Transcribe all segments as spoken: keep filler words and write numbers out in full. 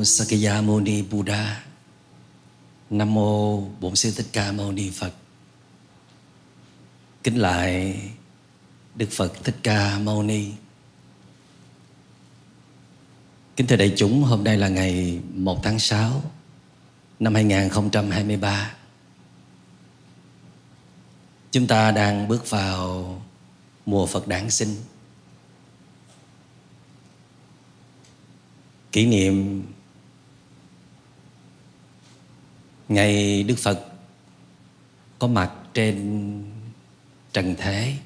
mô Sakyamuni Buddha. Nam mô Bổn Sư Thích Ca Mâu Ni Phật. Kính lại Đức Phật Thích Ca Mâu Ni. Kính thưa đại chúng, hôm nay là ngày một tháng sáu năm hai nghìn không trăm hai mươi ba. Chúng ta đang bước vào mùa Phật đản sinh, kỷ niệm ngày Đức Phật có mặt trên trần thế,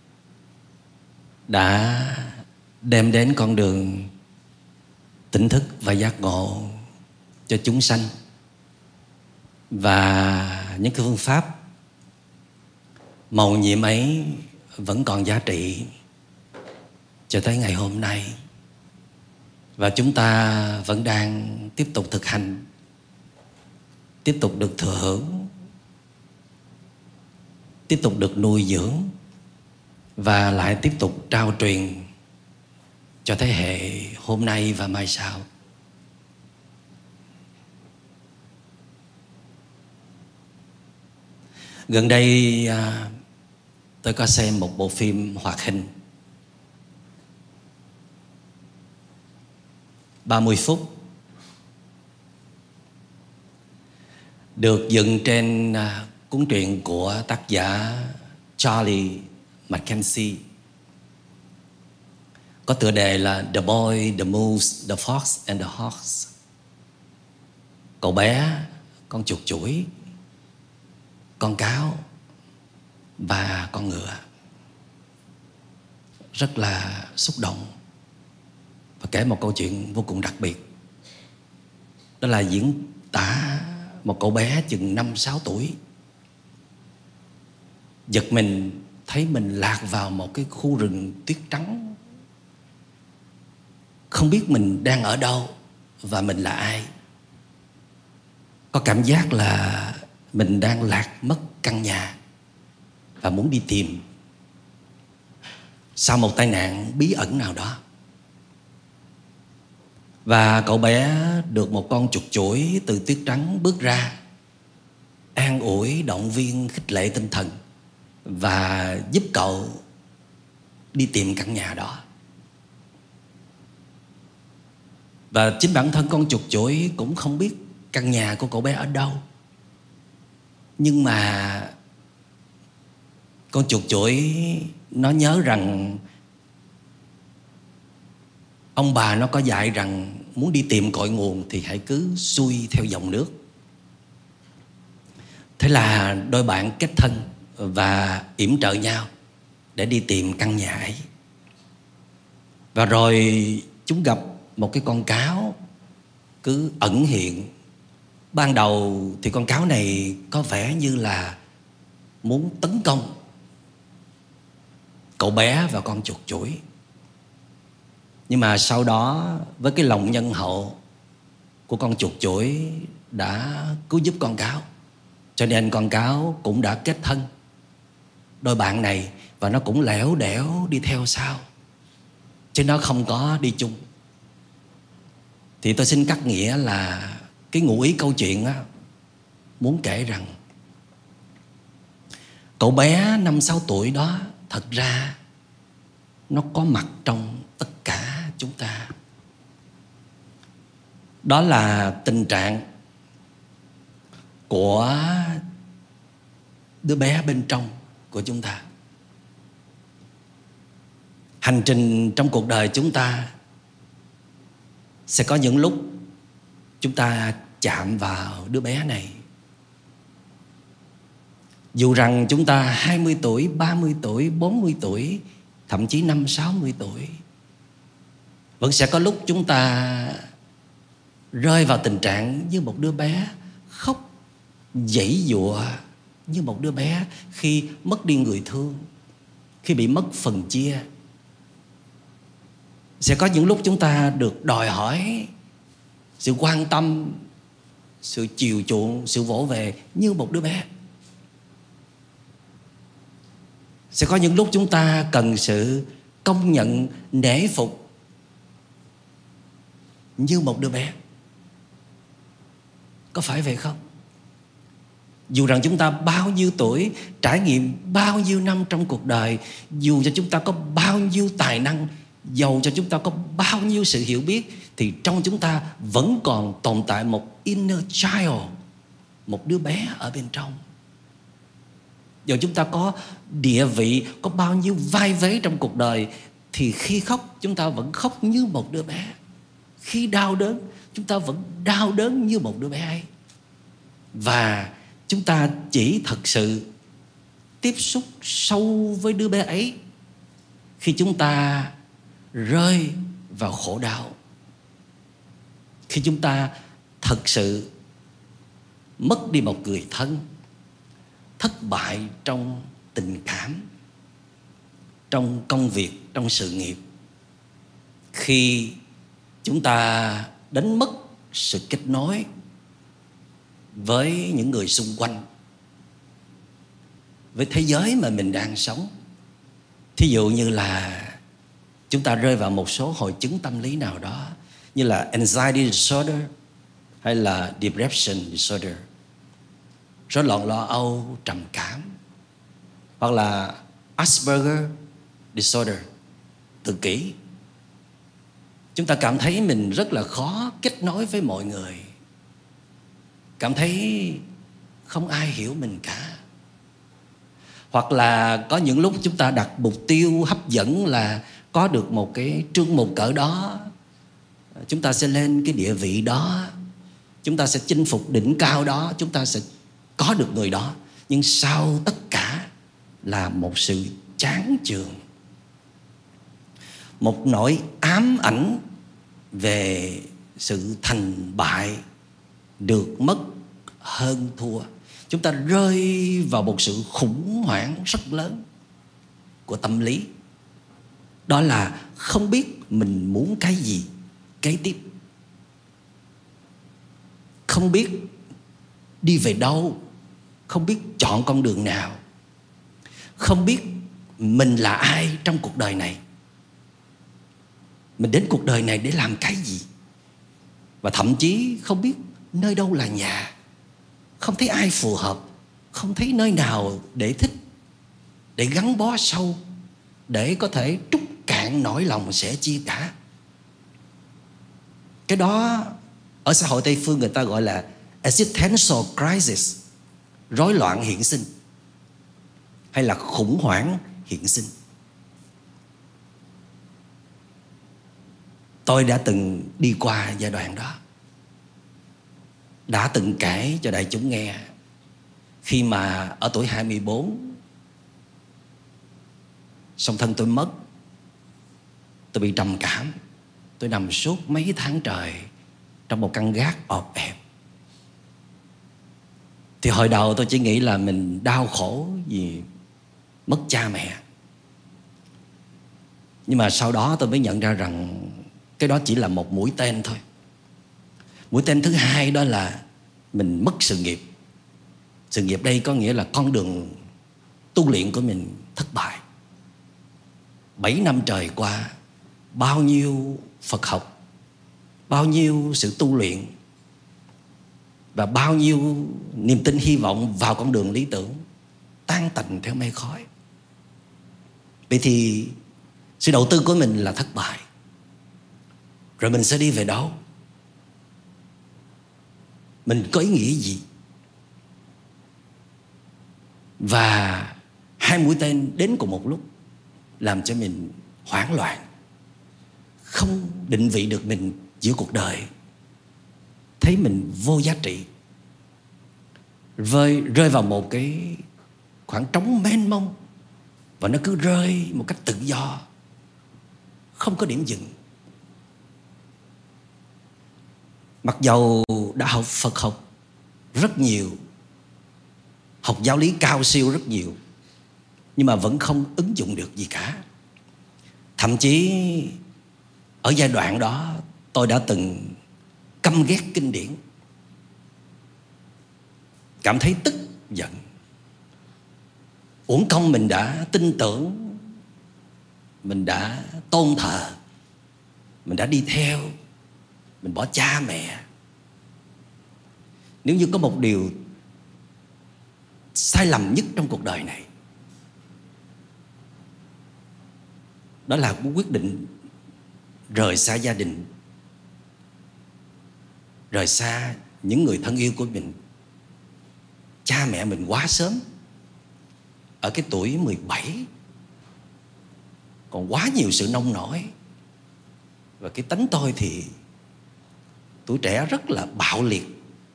đã đem đến con đường tỉnh thức và giác ngộ cho chúng sanh. Và những cái phương pháp mầu nhiệm ấy vẫn còn giá trị cho tới ngày hôm nay. Và chúng ta vẫn đang tiếp tục thực hành, tiếp tục được thừa hưởng, tiếp tục được nuôi dưỡng, và lại tiếp tục trao truyền cho thế hệ hôm nay và mai sau. Gần đây à, tôi có xem một bộ phim hoạt hình ba mươi phút, được dựng trên à, cuốn truyện của tác giả Charlie Mackenzie, có tựa đề là The Boy, The Moose, The Fox and the Horse. Cậu bé, con chuột chuỗi, con cáo và con ngựa. Rất là xúc động và kể một câu chuyện vô cùng đặc biệt. Đó là diễn tả một cậu bé chừng năm sáu tuổi giật mình thấy mình lạc vào một cái khu rừng tuyết trắng, không biết mình đang ở đâu và mình là ai. Có cảm giác là mình đang lạc mất căn nhà và muốn đi tìm sau một tai nạn bí ẩn nào đó. Và cậu bé được một con chuột chuỗi từ tuyết trắng bước ra, an ủi, động viên, khích lệ tinh thần và giúp cậu đi tìm căn nhà đó. Và chính bản thân con chuột chuỗi cũng không biết căn nhà của cậu bé ở đâu. Nhưng mà con chuột chuỗi nó nhớ rằng ông bà nó có dạy rằng muốn đi tìm cội nguồn thì hãy cứ xuôi theo dòng nước. Thế là đôi bạn kết thân và yểm trợ nhau để đi tìm căn nhà ấy. Và rồi chúng gặp một cái con cáo cứ ẩn hiện. Ban đầu thì con cáo này có vẻ như là muốn tấn công cậu bé và con chuột chuỗi. Nhưng mà sau đó với cái lòng nhân hậu của con chuột chuỗi đã cứu giúp con cáo, cho nên con cáo cũng đã kết thân đôi bạn này, và nó cũng lẻo đẻo đi theo sau, chứ nó không có đi chung. Thì tôi xin cắt nghĩa là cái ngụ ý câu chuyện á, muốn kể rằng cậu bé năm sáu tuổi đó thật ra nó có mặt trong tất cả chúng ta. Đó là tình trạng của đứa bé bên trong của chúng ta. Hành trình trong cuộc đời chúng ta sẽ có những lúc chúng ta chạm vào đứa bé này. Dù rằng chúng ta hai mươi tuổi, ba mươi tuổi, bốn mươi tuổi, thậm chí năm sáu mươi tuổi, vẫn sẽ có lúc chúng ta rơi vào tình trạng như một đứa bé, khóc giãy giụa như một đứa bé khi mất đi người thương, khi bị mất phần chia. Sẽ có những lúc chúng ta được đòi hỏi sự quan tâm, sự chiều chuộng, sự vỗ về như một đứa bé. Sẽ có những lúc chúng ta cần sự công nhận, nể phục như một đứa bé. Có phải vậy không? Dù rằng chúng ta bao nhiêu tuổi, trải nghiệm bao nhiêu năm trong cuộc đời, dù cho chúng ta có bao nhiêu tài năng, dầu cho chúng ta có bao nhiêu sự hiểu biết, thì trong chúng ta vẫn còn tồn tại một inner child, một đứa bé ở bên trong. Dù chúng ta có địa vị, có bao nhiêu vai vế trong cuộc đời, thì khi khóc chúng ta vẫn khóc như một đứa bé. Khi đau đớn chúng ta vẫn đau đớn như một đứa bé ấy. Và chúng ta chỉ thật sự tiếp xúc sâu với đứa bé ấy khi chúng ta rơi vào khổ đau, khi chúng ta thật sự mất đi một người thân, thất bại trong tình cảm, trong công việc, trong sự nghiệp, khi chúng ta đánh mất sự kết nối với những người xung quanh, với thế giới mà mình đang sống. Thí dụ như là chúng ta rơi vào một số hội chứng tâm lý nào đó, như là anxiety disorder hay là depression disorder, rối loạn lo âu, trầm cảm, hoặc là Asperger disorder, tự kỷ. Chúng ta cảm thấy mình rất là khó kết nối với mọi người, cảm thấy không ai hiểu mình cả. Hoặc là có những lúc chúng ta đặt mục tiêu hấp dẫn là có được một cái trương mục cỡ đó, chúng ta sẽ lên cái địa vị đó, chúng ta sẽ chinh phục đỉnh cao đó, chúng ta sẽ có được người đó. Nhưng sau tất cả là một sự chán chường, một nỗi ám ảnh về sự thành bại, được mất, hơn thua. Chúng ta rơi vào một sự khủng hoảng rất lớn của tâm lý. Đó là không biết mình muốn cái gì kế tiếp, không biết đi về đâu, không biết chọn con đường nào, không biết mình là ai trong cuộc đời này, mình đến cuộc đời này để làm cái gì. Và thậm chí không biết nơi đâu là nhà, không thấy ai phù hợp, không thấy nơi nào để thích, để gắn bó sâu, để có thể trút cạn nỗi lòng sẻ chia cả. Cái đó ở xã hội Tây phương người ta gọi là existential crisis, rối loạn hiện sinh, hay là khủng hoảng hiện sinh. Tôi đã từng đi qua giai đoạn đó, đã từng kể cho đại chúng nghe. Khi mà ở tuổi hai mươi bốn, song thân tôi mất, tôi bị trầm cảm, tôi nằm suốt mấy tháng trời trong một căn gác ọp ẹp. Thì hồi đầu tôi chỉ nghĩ là mình đau khổ vì mất cha mẹ. Nhưng mà sau đó tôi mới nhận ra rằng cái đó chỉ là một mũi tên thôi. Mũi tên thứ hai đó là mình mất sự nghiệp. Sự nghiệp đây có nghĩa là con đường tu luyện của mình thất bại. Bảy năm trời qua, bao nhiêu Phật học, bao nhiêu sự tu luyện và bao nhiêu niềm tin hy vọng vào con đường lý tưởng tan tành theo mây khói. Vậy thì sự đầu tư của mình là thất bại. Rồi mình sẽ đi về đâu? Mình có ý nghĩa gì? Và hai mũi tên đến cùng một lúc làm cho mình hoảng loạn, không định vị được mình giữa cuộc đời, thấy mình vô giá trị, rơi, rơi vào một cái khoảng trống mênh mông. Và nó cứ rơi một cách tự do, không có điểm dừng. Mặc dầu đã học Phật học rất nhiều, học giáo lý cao siêu rất nhiều, nhưng mà vẫn không ứng dụng được gì cả. Thậm chí ở giai đoạn đó tôi đã từng căm ghét kinh điển, cảm thấy tức giận. Uổng công mình đã tin tưởng, mình đã tôn thờ, mình đã đi theo, mình bỏ cha mẹ. Nếu như có một điều sai lầm nhất trong cuộc đời này, đó là quyết định rời xa gia đình, rời xa những người thân yêu của mình, cha mẹ mình quá sớm. Ở cái tuổi mười bảy còn quá nhiều sự nông nổi. Và cái tánh tôi thì tuổi trẻ rất là bạo liệt.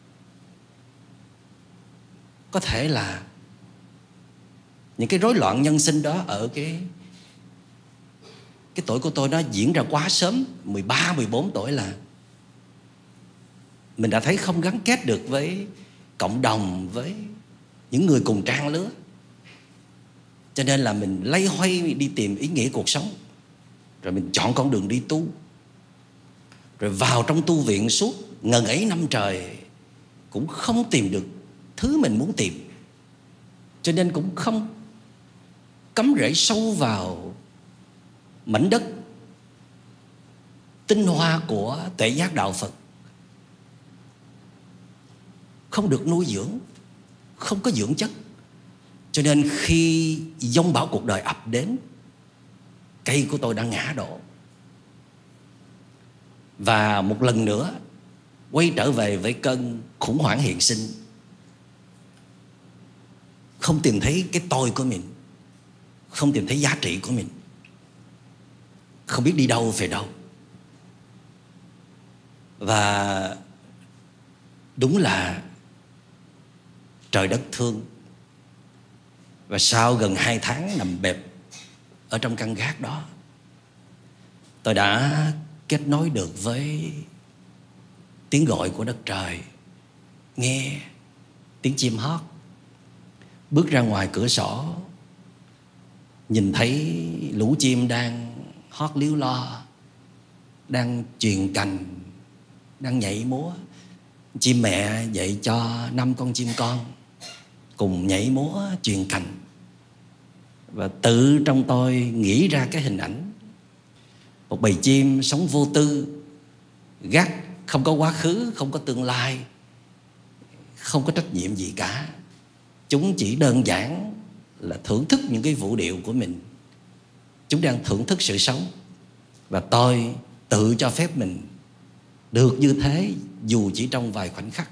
Có thể là những cái rối loạn nhân sinh đó ở cái Cái tuổi của tôi nó diễn ra quá sớm. Mười ba, mười bốn tuổi là mình đã thấy không gắn kết được với cộng đồng, với những người cùng trang lứa. Cho nên là mình loay hoay đi tìm ý nghĩa cuộc sống. Rồi mình chọn con đường đi tu. Rồi vào trong tu viện suốt ngần ấy năm trời cũng không tìm được thứ mình muốn tìm. Cho nên cũng không cắm rễ sâu vào mảnh đất tinh hoa của tuệ giác đạo Phật. Không được nuôi dưỡng, không có dưỡng chất. Cho nên khi giông bão cuộc đời ập đến, cây của tôi đã ngã đổ. Và một lần nữa quay trở về với cơn khủng hoảng hiện sinh. Không tìm thấy cái tôi của mình, không tìm thấy giá trị của mình, không biết đi đâu về đâu. Và đúng là trời đất thương. Và sau gần hai tháng nằm bẹp ở trong căn gác đó, tôi đã kết nối được với tiếng gọi của đất trời, nghe tiếng chim hót. Bước ra ngoài cửa sổ, nhìn thấy lũ chim đang hót líu lo, đang chuyền cành, đang nhảy múa. Chim mẹ dạy cho năm con chim con cùng nhảy múa chuyền cành. Và tự trong tôi nghĩ ra cái hình ảnh một bầy chim sống vô tư, gác, không có quá khứ, không có tương lai, không có trách nhiệm gì cả. Chúng chỉ đơn giản là thưởng thức những cái vũ điệu của mình. Chúng đang thưởng thức sự sống. Và tôi tự cho phép mình được như thế, dù chỉ trong vài khoảnh khắc.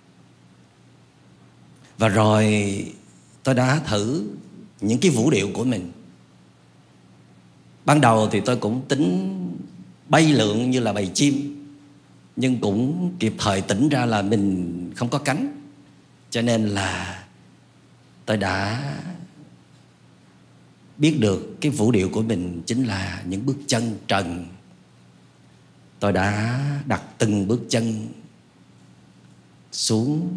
Và rồi tôi đã thử những cái vũ điệu của mình. Ban đầu thì tôi cũng tính bay lượn như là bầy chim, nhưng cũng kịp thời tỉnh ra là mình không có cánh. Cho nên là tôi đã biết được cái vũ điệu của mình chính là những bước chân trần. Tôi đã đặt từng bước chân xuống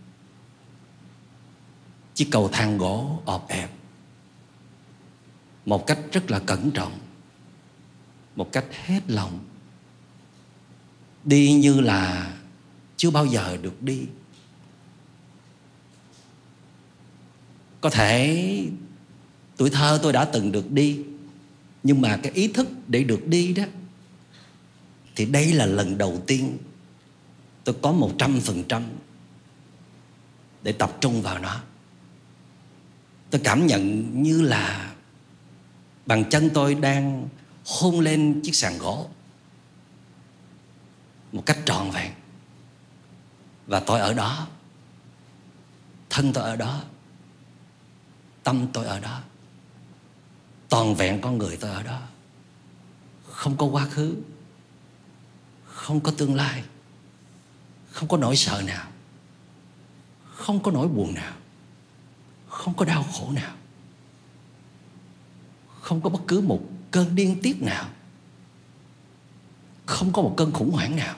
chiếc cầu thang gỗ ọp ẹp, một cách rất là cẩn trọng, một cách hết lòng. Đi như là chưa bao giờ được đi. Có thể tuổi thơ tôi đã từng được đi, nhưng mà cái ý thức để được đi đó, thì đây là lần đầu tiên tôi có một trăm phần trăm để tập trung vào nó. Tôi cảm nhận như là bàn chân tôi đang hôn lên chiếc sàn gỗ một cách trọn vẹn. Và tôi ở đó, thân tôi ở đó, tâm tôi ở đó, toàn vẹn con người tôi ở đó. Không có quá khứ, không có tương lai, không có nỗi sợ nào, không có nỗi buồn nào, không có đau khổ nào, không có bất cứ một cơn điên tiết nào, không có một cơn khủng hoảng nào.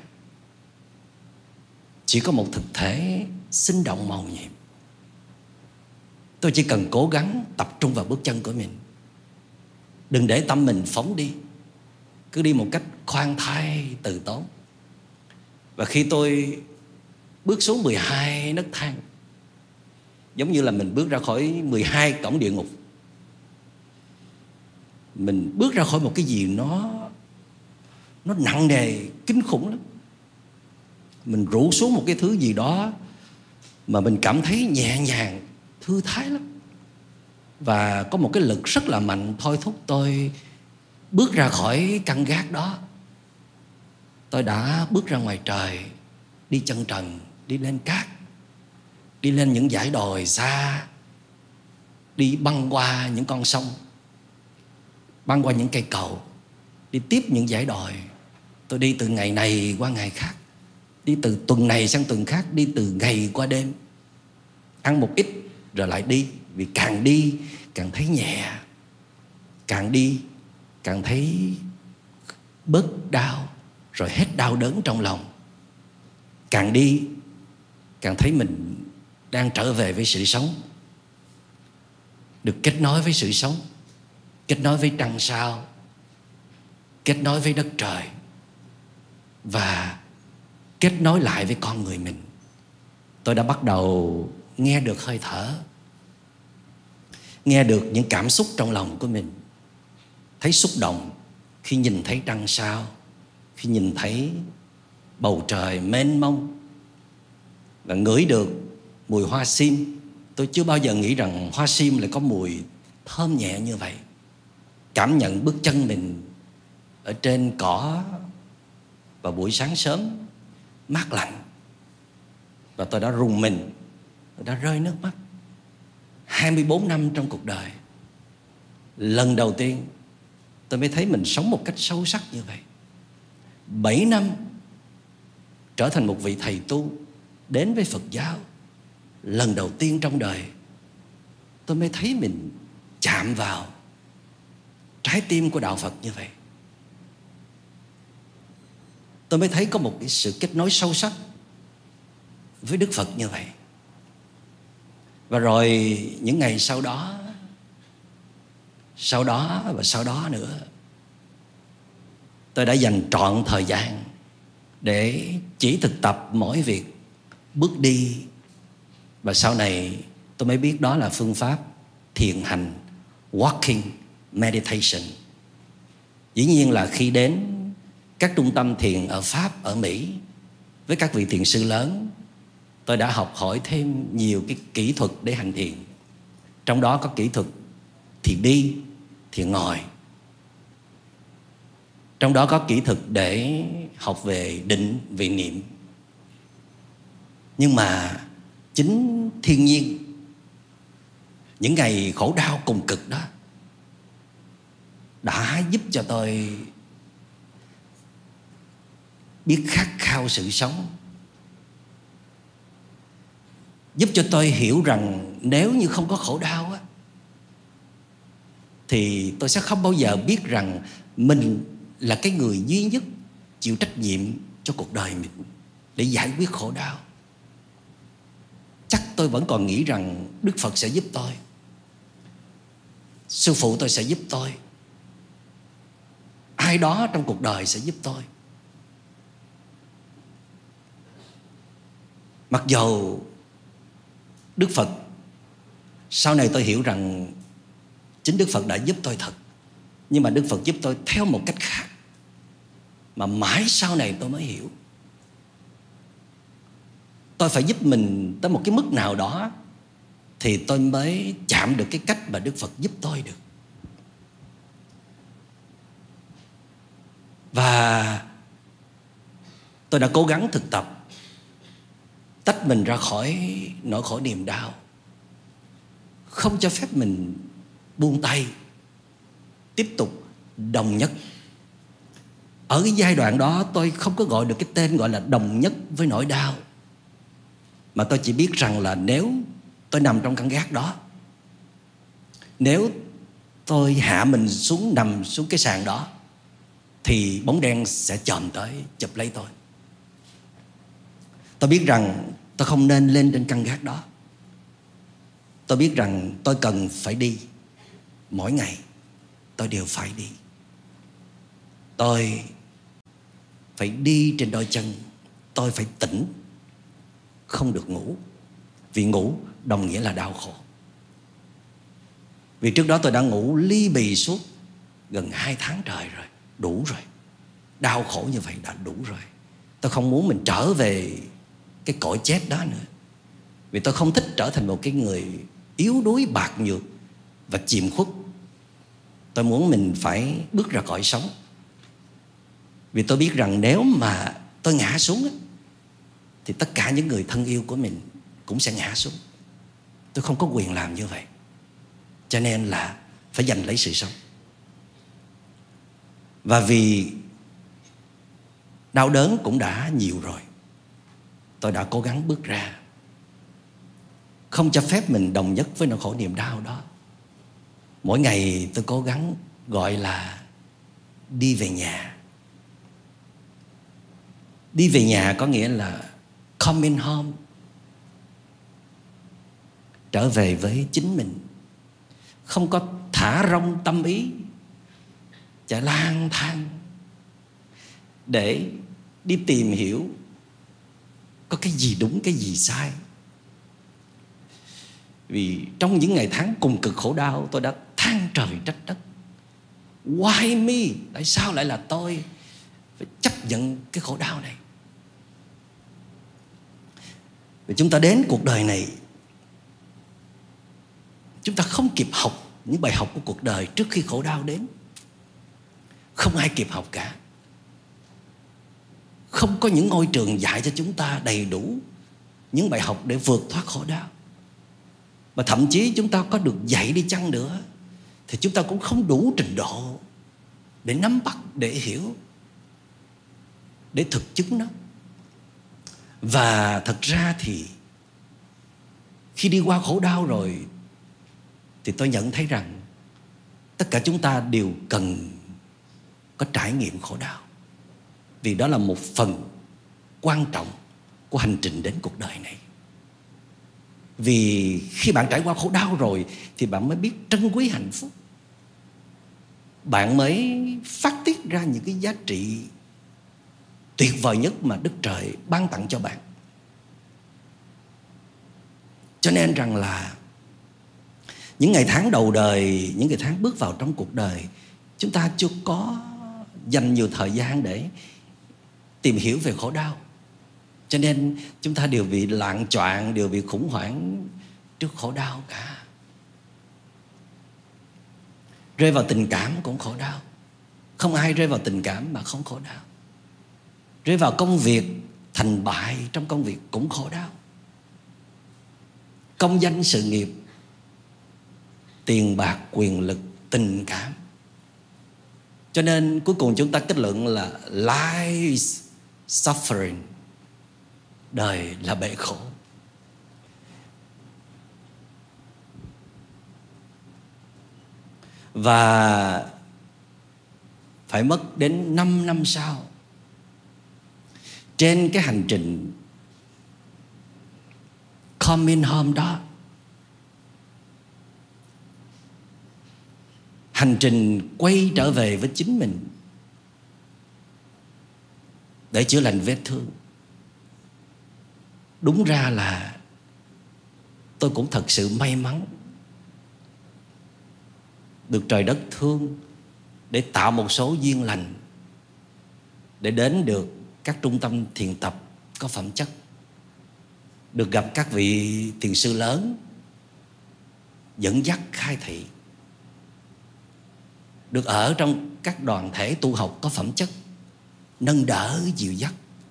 Chỉ có một thực thể sinh động màu nhiệm. Tôi chỉ cần cố gắng tập trung vào bước chân của mình. Đừng để tâm mình phóng đi, cứ đi một cách khoan thai từ tốn. Và khi tôi bước xuống mười hai nấc thang, giống như là mình bước ra khỏi mười hai cổng địa ngục. Mình bước ra khỏi một cái gì nó Nó nặng nề, kinh khủng lắm. Mình rủ xuống một cái thứ gì đó mà mình cảm thấy nhẹ nhàng, thư thái lắm. Và có một cái lực rất là mạnh thôi thúc tôi bước ra khỏi căn gác đó. Tôi đã bước ra ngoài trời, đi chân trần, đi lên cát, đi lên những dãy đồi xa, đi băng qua những con sông, băng qua những cây cầu, đi tiếp những dãy đồi. Tôi đi từ ngày này qua ngày khác, đi từ tuần này sang tuần khác, đi từ ngày qua đêm. Ăn một ít rồi lại đi, vì càng đi càng thấy nhẹ, càng đi càng thấy bớt đau, rồi hết đau đớn trong lòng. Càng đi càng thấy mình đang trở về với sự sống, được kết nối với sự sống, kết nối với trăng sao, kết nối với đất trời, và kết nối lại với con người mình. Tôi đã bắt đầu nghe được hơi thở, nghe được những cảm xúc trong lòng của mình, thấy xúc động khi nhìn thấy trăng sao, khi nhìn thấy bầu trời mênh mông, và ngửi được mùi hoa sim. Tôi chưa bao giờ nghĩ rằng hoa sim lại có mùi thơm nhẹ như vậy. Cảm nhận bước chân mình ở trên cỏ vào buổi sáng sớm mát lạnh, và tôi đã rùng mình, tôi đã rơi nước mắt. hai mươi bốn năm trong cuộc đời, lần đầu tiên tôi mới thấy mình sống một cách sâu sắc như vậy. Bảy năm trở thành một vị thầy tu, đến với Phật giáo, lần đầu tiên trong đời tôi mới thấy mình chạm vào trái tim của đạo Phật như vậy. Tôi mới thấy có một cái sự kết nối sâu sắc với Đức Phật như vậy. Và rồi những ngày sau đó, sau đó và sau đó nữa, tôi đã dành trọn thời gian để chỉ thực tập mỗi việc, bước đi. Và sau này tôi mới biết đó là phương pháp thiền hành, walking meditation. Dĩ nhiên là khi đến các trung tâm thiền ở Pháp, ở Mỹ, với các vị thiền sư lớn, tôi đã học hỏi thêm nhiều cái kỹ thuật để hành thiền. Trong đó có kỹ thuật thiền đi, thiền ngồi. Trong đó có kỹ thuật để học về định, về niệm. Nhưng mà chính thiên nhiên, những ngày khổ đau cùng cực đó, đã giúp cho tôi biết khát khao sự sống, giúp cho tôi hiểu rằng nếu như không có khổ đau á, thì tôi sẽ không bao giờ biết rằng mình là cái người duy nhất chịu trách nhiệm cho cuộc đời mình để giải quyết khổ đau. Chắc tôi vẫn còn nghĩ rằng Đức Phật sẽ giúp tôi, sư phụ tôi sẽ giúp tôi, ai đó trong cuộc đời sẽ giúp tôi. Mặc dù Đức Phật, sau này tôi hiểu rằng chính Đức Phật đã giúp tôi thật, nhưng mà Đức Phật giúp tôi theo một cách khác mà mãi sau này tôi mới hiểu. Tôi phải giúp mình tới một cái mức nào đó thì tôi mới chạm được cái cách mà Đức Phật giúp tôi được. Và tôi đã cố gắng thực tập tách mình ra khỏi nỗi khổ niềm đau, không cho phép mình buông tay, tiếp tục đồng nhất. Ở cái giai đoạn đó tôi không có gọi được cái tên gọi là đồng nhất với nỗi đau, mà tôi chỉ biết rằng là nếu tôi nằm trong căn gác đó, nếu tôi hạ mình xuống, nằm xuống cái sàn đó, thì bóng đen sẽ chồm tới chụp lấy tôi. Tôi biết rằng tôi không nên lên trên căn gác đó. Tôi biết rằng tôi cần phải đi. Mỗi ngày tôi đều phải đi. Tôi phải đi trên đôi chân. Tôi phải tỉnh, không được ngủ. Vì ngủ đồng nghĩa là đau khổ. Vì trước đó tôi đã ngủ ly bì suốt gần hai tháng trời rồi. Đủ rồi. Đau khổ như vậy đã đủ rồi. Tôi không muốn mình trở về cái cõi chết đó nữa. Vì tôi không thích trở thành một cái người yếu đuối, bạc nhược và chìm khuất. Tôi muốn mình phải bước ra khỏi sống. Vì tôi biết rằng nếu mà tôi ngã xuống thì tất cả những người thân yêu của mình cũng sẽ ngã xuống. Tôi không có quyền làm như vậy. Cho nên là phải giành lấy sự sống. Và vì đau đớn cũng đã nhiều rồi, tôi đã cố gắng bước ra, không cho phép mình đồng nhất với nỗi khổ niềm đau đó. Mỗi ngày tôi cố gắng gọi là đi về nhà. Đi về nhà có nghĩa là coming home, trở về với chính mình. Không có thả rông tâm ý, chạy lang thang để đi tìm hiểu có cái gì đúng, cái gì sai. Vì trong những ngày tháng cùng cực khổ đau, tôi đã than trời trách đất. Why me? Tại sao lại là tôi phải chấp nhận cái khổ đau này? Vì chúng ta đến cuộc đời này, chúng ta không kịp học những bài học của cuộc đời trước khi khổ đau đến. Không ai kịp học cả. Không có những ngôi trường dạy cho chúng ta đầy đủ những bài học để vượt thoát khổ đau. Và thậm chí chúng ta có được dạy đi chăng nữa thì chúng ta cũng không đủ trình độ để nắm bắt, để hiểu, để thực chứng nó. Và thật ra thì khi đi qua khổ đau rồi thì tôi nhận thấy rằng tất cả chúng ta đều cần có trải nghiệm khổ đau. Vì đó là một phần quan trọng của hành trình đến cuộc đời này. Vì khi bạn trải qua khổ đau rồi thì bạn mới biết trân quý hạnh phúc. Bạn mới phát tiết ra những cái giá trị tuyệt vời nhất mà Đức Trời ban tặng cho bạn. Cho nên rằng là những ngày tháng đầu đời, những ngày tháng bước vào trong cuộc đời, chúng ta chưa có dành nhiều thời gian để tìm hiểu về khổ đau. Cho nên chúng ta đều bị loạn choạng, đều bị khủng hoảng trước khổ đau cả. Rơi vào tình cảm cũng khổ đau. Không ai rơi vào tình cảm mà không khổ đau. Rơi vào công việc, thành bại trong công việc cũng khổ đau. Công danh sự nghiệp, tiền bạc, quyền lực, tình cảm. Cho nên cuối cùng chúng ta kết luận là life is suffering. Đời là bể khổ. Và phải mất đến năm năm sau, trên cái hành trình coming home đó, hành trình quay trở về với chính mình để chữa lành vết thương, đúng ra là tôi cũng thật sự may mắn được trời đất thương để tạo một số duyên lành để đến được các trung tâm thiền tập có phẩm chất, được gặp các vị thiền sư lớn dẫn dắt khai thị, được ở trong các đoàn thể tu học có phẩm chất, nâng đỡ dìu dắt,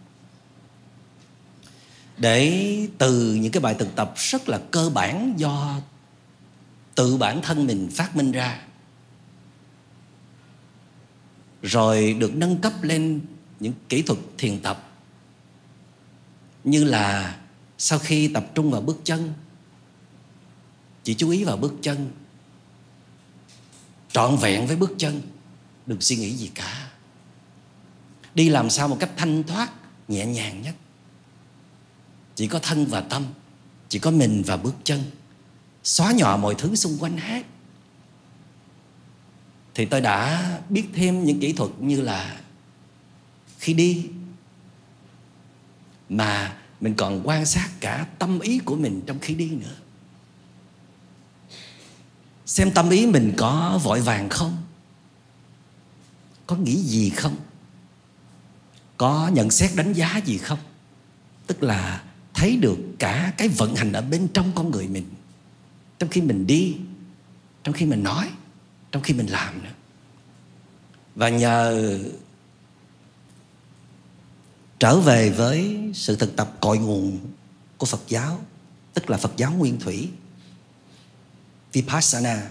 để từ những cái bài thực tập rất là cơ bản do tự bản thân mình phát minh ra, rồi được nâng cấp lên những kỹ thuật thiền tập, như là sau khi tập trung vào bước chân, chỉ chú ý vào bước chân, trọn vẹn với bước chân, đừng suy nghĩ gì cả, đi làm sao một cách thanh thoát, nhẹ nhàng nhất, chỉ có thân và tâm, chỉ có mình và bước chân, xóa nhòa mọi thứ xung quanh hết. Thì tôi đã biết thêm những kỹ thuật như là khi đi mà mình còn quan sát cả tâm ý của mình trong khi đi nữa. Xem tâm ý mình có vội vàng không, có nghĩ gì không, có nhận xét đánh giá gì không. Tức là thấy được cả cái vận hành ở bên trong con người mình, trong khi mình đi, trong khi mình nói, trong khi mình làm nữa. Và nhờ trở về với sự thực tập cội nguồn của Phật giáo, tức là Phật giáo nguyên thủy, Vipassana,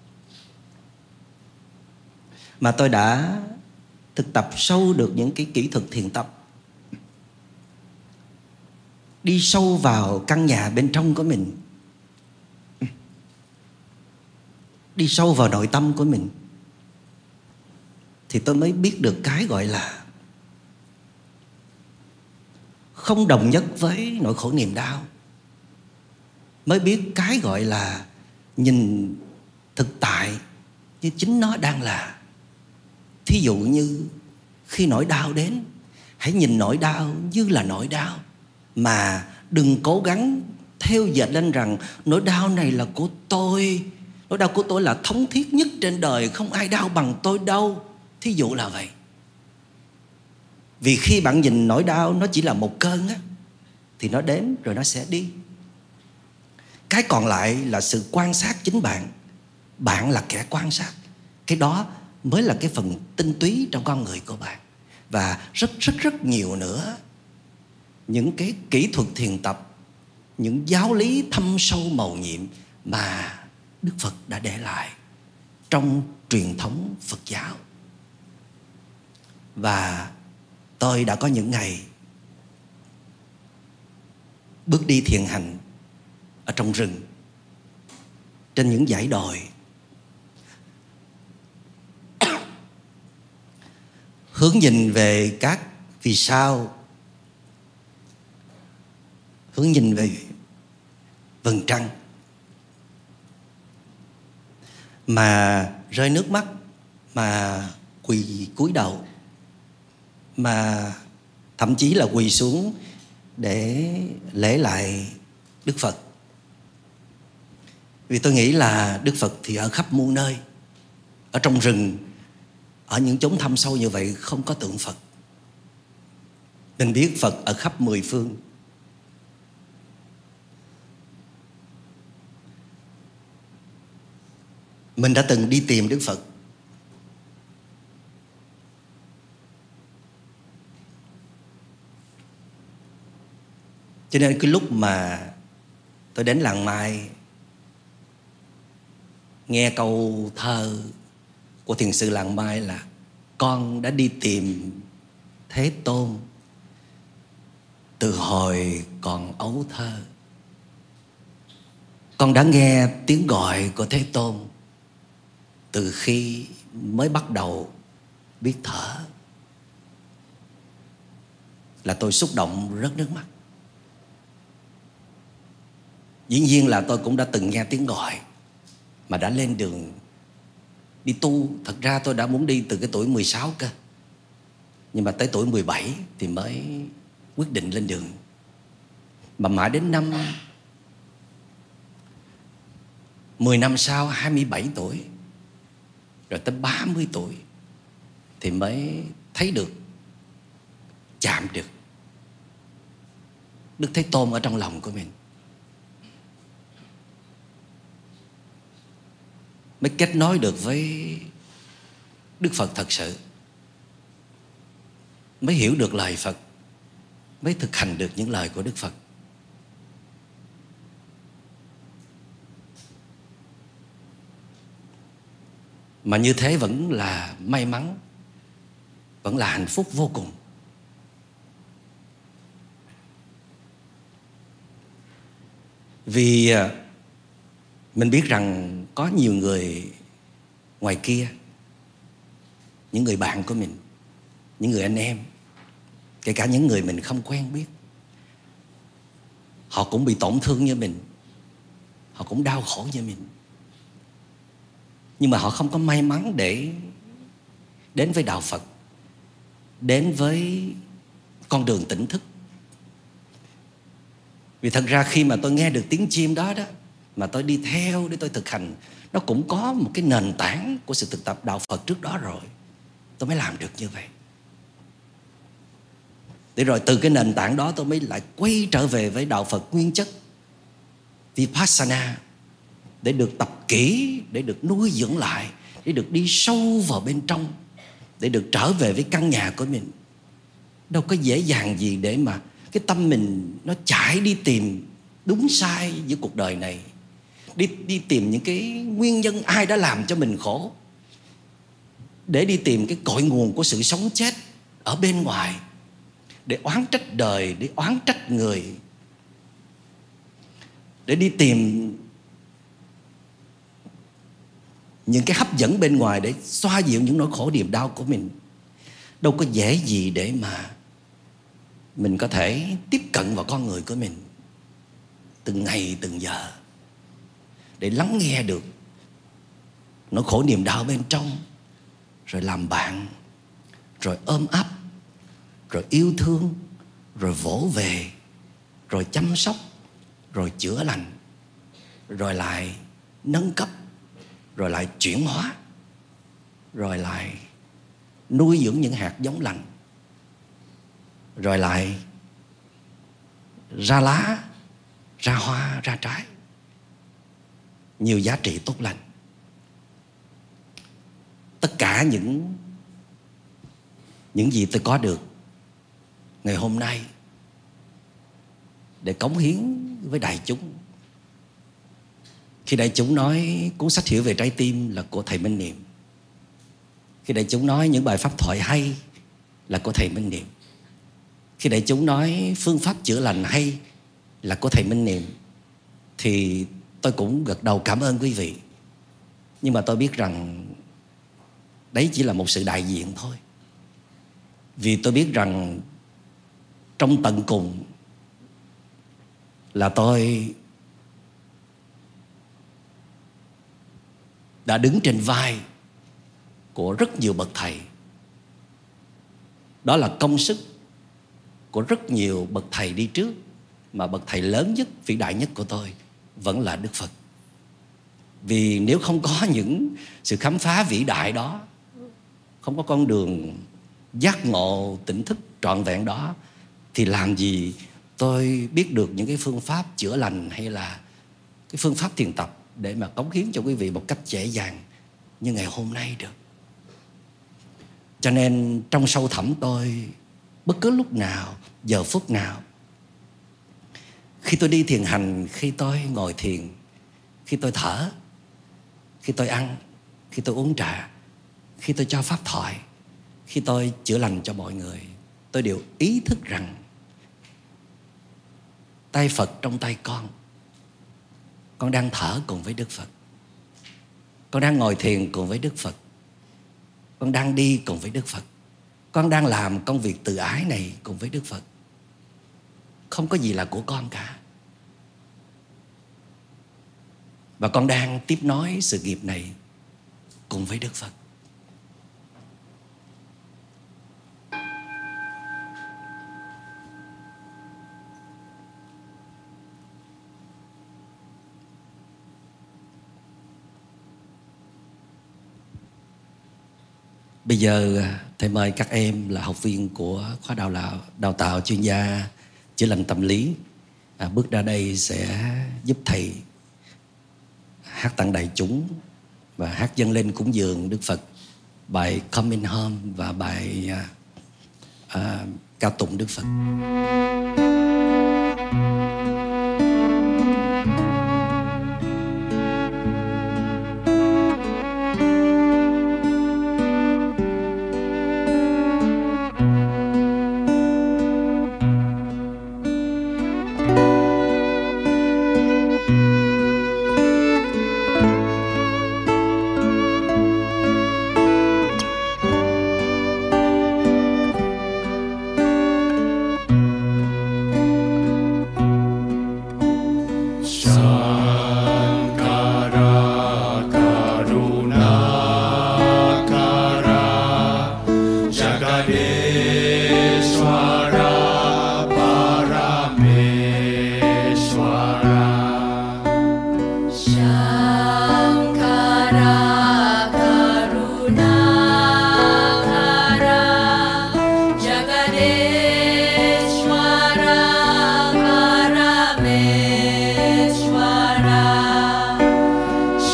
mà tôi đã thực tập sâu được những cái kỹ thuật thiền tập, đi sâu vào căn nhà bên trong của mình, đi sâu vào nội tâm của mình, thì tôi mới biết được cái gọi là không đồng nhất với nỗi khổ niềm đau, mới biết cái gọi là nhìn thực tại như chính nó đang là. Thí dụ như khi nỗi đau đến, hãy nhìn nỗi đau như là nỗi đau, mà đừng cố gắng theo dệt lên rằng nỗi đau này là của tôi, nỗi đau của tôi là thống thiết nhất trên đời, không ai đau bằng tôi đâu. Thí dụ là vậy. Vì khi bạn nhìn nỗi đau nó chỉ là một cơn á, thì nó đến rồi nó sẽ đi. Cái còn lại là sự quan sát chính bạn. Bạn là kẻ quan sát. Cái đó mới là cái phần tinh túy trong con người của bạn. Và rất rất rất nhiều nữa, những cái kỹ thuật thiền tập, những giáo lý thâm sâu mầu nhiệm mà Đức Phật đã để lại trong truyền thống Phật giáo. Và tôi đã có những ngày bước đi thiền hành ở trong rừng, trên những dãy đồi, hướng nhìn về các vì sao, hướng nhìn về vầng trăng, mà rơi nước mắt, mà quỳ cúi đầu, mà thậm chí là quỳ xuống để lễ lại Đức Phật. Vì tôi nghĩ là Đức Phật thì ở khắp muôn nơi. Ở trong rừng, ở những chốn thâm sâu như vậy không có tượng Phật. Mình biết Phật ở khắp mười phương. Mình đã từng đi tìm Đức Phật. Cho nên cái lúc mà tôi đến làng Mai, nghe câu thơ của thiền sư làng Mai là con đã đi tìm Thế Tôn từ hồi còn ấu thơ. Con đã nghe tiếng gọi của Thế Tôn từ khi mới bắt đầu biết thở. Là tôi xúc động rớt nước mắt. Dĩ nhiên là tôi cũng đã từng nghe tiếng gọi, mà đã lên đường đi tu. Thật ra tôi đã muốn đi từ cái tuổi mười sáu cơ, nhưng mà tới tuổi mười bảy thì mới quyết định lên đường. Mà mãi đến năm mười năm sau, hai mươi bảy tuổi, rồi tới ba mươi tuổi thì mới thấy được, chạm được Đức Thế Tôn ở trong lòng của mình, mới kết nối được với Đức Phật thật sự, mới hiểu được lời Phật, mới thực hành được những lời của Đức Phật. Mà như thế vẫn là may mắn, vẫn là hạnh phúc vô cùng. Vì mình biết rằng có nhiều người ngoài kia, những người bạn của mình, những người anh em, kể cả những người mình không quen biết, họ cũng bị tổn thương như mình, họ cũng đau khổ như mình. Nhưng mà họ không có may mắn để đến với đạo Phật, đến với con đường tỉnh thức. Vì thật ra khi mà tôi nghe được tiếng chim đó đó, mà tôi đi theo để tôi thực hành, nó cũng có một cái nền tảng của sự thực tập đạo Phật trước đó rồi, tôi mới làm được như vậy. Để rồi từ cái nền tảng đó tôi mới lại quay trở về với đạo Phật nguyên chất Vipassana, để được tập kỹ, để được nuôi dưỡng lại, để được đi sâu vào bên trong, để được trở về với căn nhà của mình. Đâu có dễ dàng gì để mà cái tâm mình nó chạy đi tìm đúng sai giữa cuộc đời này, Đi, đi tìm những cái nguyên nhân ai đã làm cho mình khổ, để đi tìm cái cội nguồn của sự sống chết ở bên ngoài, để oán trách đời, để oán trách người, để đi tìm những cái hấp dẫn bên ngoài để xoa dịu những nỗi khổ niềm đau của mình. Đâu có dễ gì để mà mình có thể tiếp cận vào con người của mình từng ngày từng giờ, để lắng nghe được nỗi khổ niềm đau bên trong, rồi làm bạn, rồi ôm ấp, rồi yêu thương, rồi vỗ về, rồi chăm sóc, rồi chữa lành, rồi lại nâng cấp, rồi lại chuyển hóa, rồi lại nuôi dưỡng những hạt giống lành, rồi lại ra lá, ra hoa, ra trái, nhiều giá trị tốt lành. Tất cả những những gì tôi có được ngày hôm nay để cống hiến với đại chúng. Khi đại chúng nói cuốn sách Hiểu về trái tim là của thầy Minh Niệm, khi đại chúng nói những bài pháp thoại hay là của thầy Minh Niệm, khi đại chúng nói phương pháp chữa lành hay là của thầy Minh Niệm, thì tôi cũng gật đầu cảm ơn quý vị. Nhưng mà tôi biết rằng đấy chỉ là một sự đại diện thôi. Vì tôi biết rằng trong tận cùng là tôi đã đứng trên vai của rất nhiều bậc thầy. Đó là công sức của rất nhiều bậc thầy đi trước, mà bậc thầy lớn nhất, vĩ đại nhất của tôi vẫn là Đức Phật. Vì nếu không có những sự khám phá vĩ đại đó, không có con đường giác ngộ tỉnh thức trọn vẹn đó, thì làm gì tôi biết được những cái phương pháp chữa lành hay là cái phương pháp thiền tập để mà cống hiến cho quý vị một cách dễ dàng như ngày hôm nay được. Cho nên trong sâu thẳm tôi, bất cứ lúc nào, giờ phút nào, khi tôi đi thiền hành, khi tôi ngồi thiền, khi tôi thở, khi tôi ăn, khi tôi uống trà, khi tôi cho pháp thoại, khi tôi chữa lành cho mọi người, tôi đều ý thức rằng tay Phật trong tay con. Con đang thở cùng với Đức Phật, con đang ngồi thiền cùng với Đức Phật, con đang đi cùng với Đức Phật, con đang làm công việc từ ái này cùng với Đức Phật. Không có gì là của con cả. Và con đang tiếp nối sự nghiệp này cùng với Đức Phật. Bây giờ thầy mời các em là học viên của khóa đào tạo, đào tạo chuyên gia chữa lành tâm lý à, bước ra đây sẽ giúp thầy hát tặng đại chúng và hát dâng lên cúng dường Đức Phật bài Coming Home và bài à, à, cao tụng Đức Phật.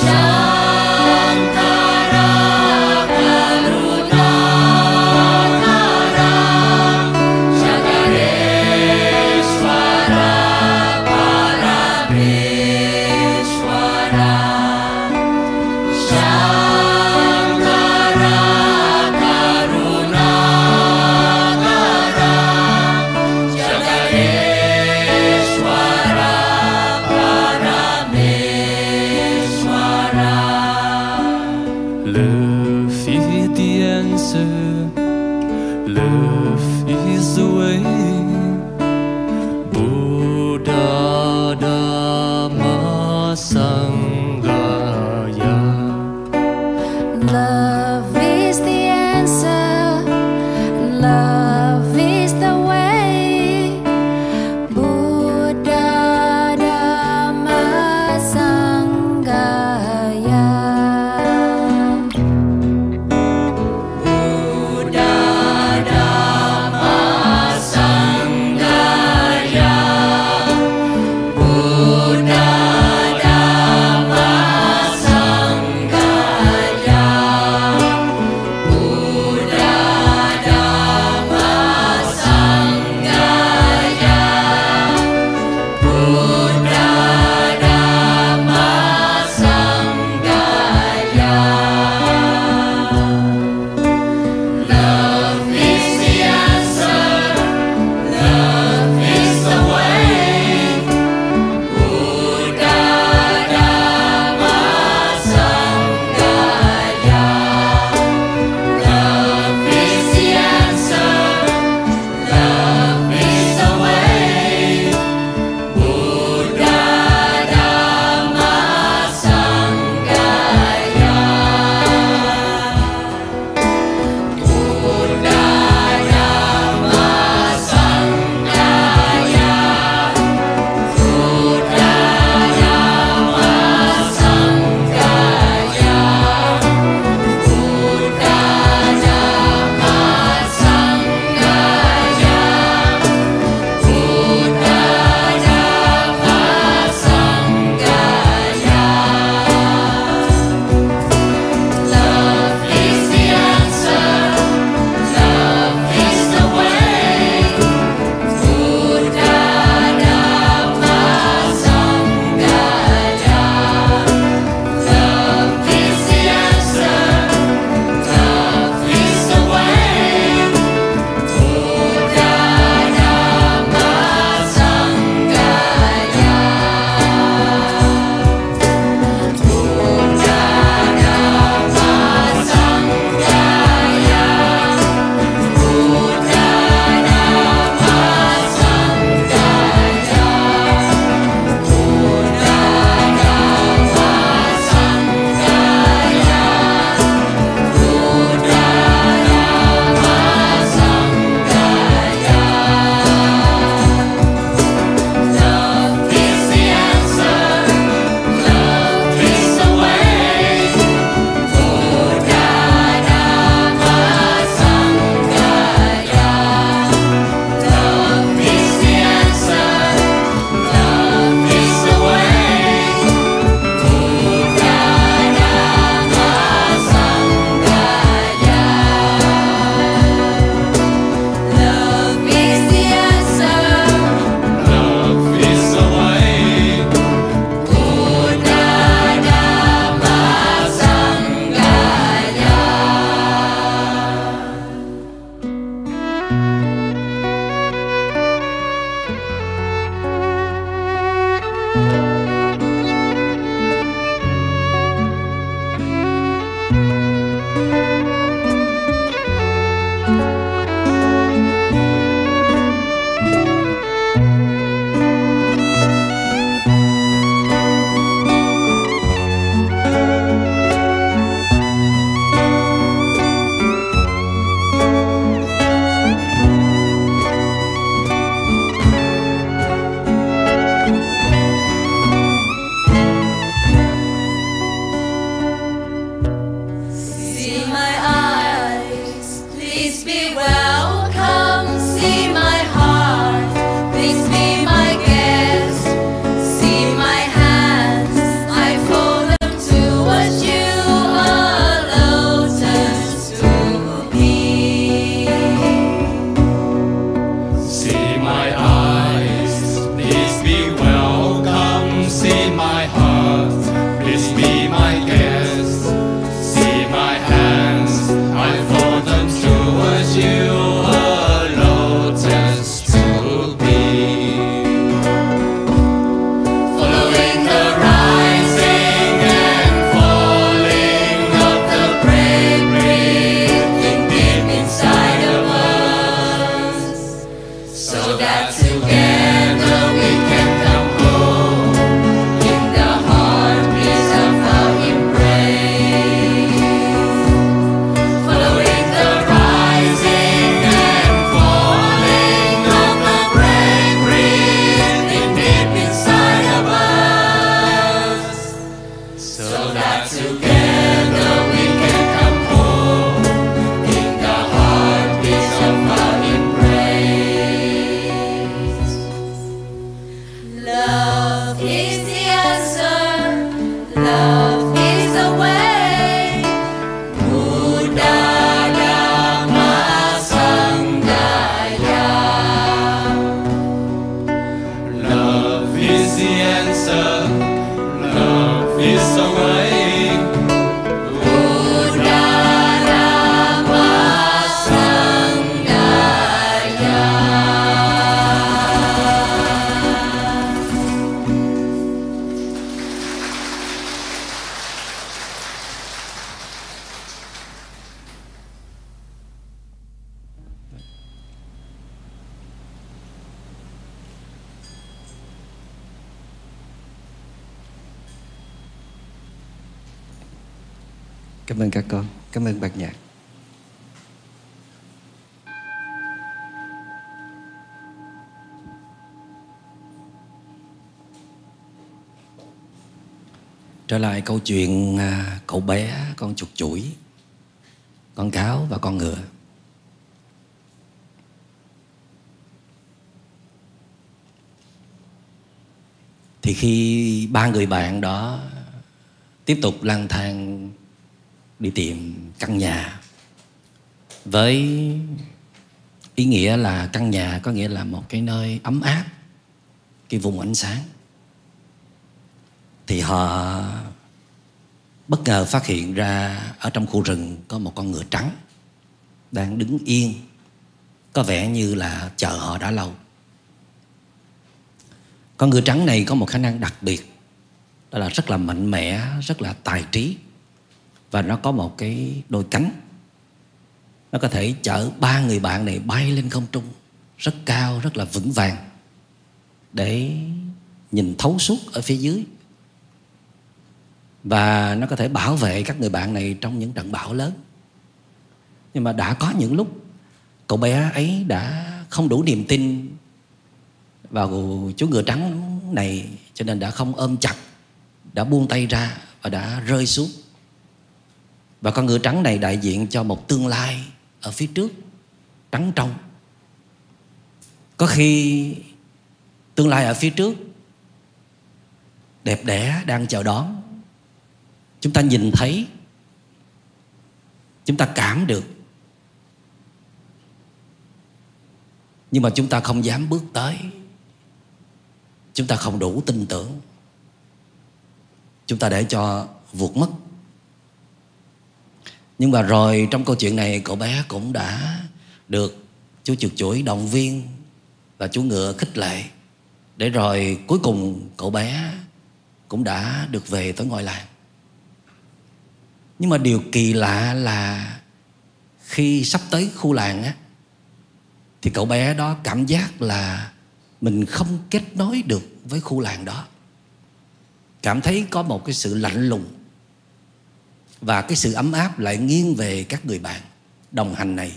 Buddha Dhamma Sangha Cảm ơn các con, cảm ơn ban nhạc. Trở lại câu chuyện à, cậu bé, con chuột chuỗi, con cáo và con ngựa. Thì khi ba người bạn đó tiếp tục lang thang đi tìm căn nhà, với ý nghĩa là căn nhà có nghĩa là một cái nơi ấm áp, cái vùng ánh sáng, thì họ bất ngờ phát hiện ra ở trong khu rừng có một con ngựa trắng đang đứng yên, có vẻ như là chờ họ đã lâu. Con ngựa trắng này có một khả năng đặc biệt, đó là rất là mạnh mẽ, rất là tài trí, và nó có một cái đôi cánh. Nó có thể chở ba người bạn này bay lên không trung rất cao, rất là vững vàng, để nhìn thấu suốt ở phía dưới. Và nó có thể bảo vệ các người bạn này trong những trận bão lớn. Nhưng mà đã có những lúc cậu bé ấy đã không đủ niềm tin vào chú ngựa trắng này, cho nên đã không ôm chặt, đã buông tay ra và đã rơi xuống. Và con ngựa trắng này đại diện cho một tương lai ở phía trước, trắng trong. Có khi tương lai ở phía trước đẹp đẽ đang chờ đón. Chúng ta nhìn thấy, chúng ta cảm được, nhưng mà chúng ta không dám bước tới. Chúng ta không đủ tin tưởng. Chúng ta để cho vụt mất. Nhưng mà rồi trong câu chuyện này, cậu bé cũng đã được chú chuột chuỗi động viên và chú ngựa khích lệ, để rồi cuối cùng cậu bé cũng đã được về tới ngôi làng. Nhưng mà điều kỳ lạ là khi sắp tới khu làng á, thì cậu bé đó cảm giác là mình không kết nối được với khu làng đó. Cảm thấy có một cái sự lạnh lùng, và cái sự ấm áp lại nghiêng về các người bạn đồng hành này.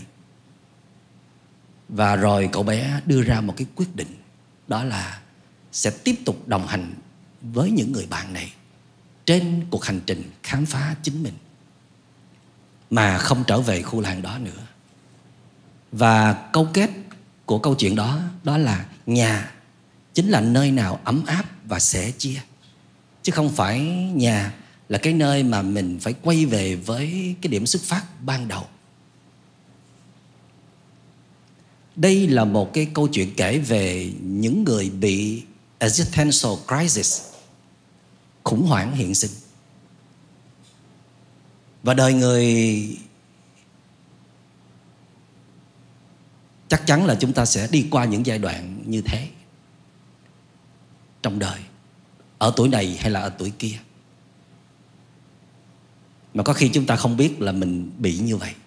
Và rồi cậu bé đưa ra một cái quyết định, đó là sẽ tiếp tục đồng hành với những người bạn này trên cuộc hành trình khám phá chính mình, mà không trở về khu làng đó nữa. Và câu kết của câu chuyện đó, đó là nhà chính là nơi nào ấm áp và sẻ chia, chứ không phải nhà là cái nơi mà mình phải quay về với cái điểm xuất phát ban đầu. Đây là một cái câu chuyện kể về những người bị existential crisis, khủng hoảng hiện sinh. Và đời người chắc chắn là chúng ta sẽ đi qua những giai đoạn như thế trong đời, ở tuổi này hay là ở tuổi kia, mà có khi chúng ta không biết là mình bị như vậy.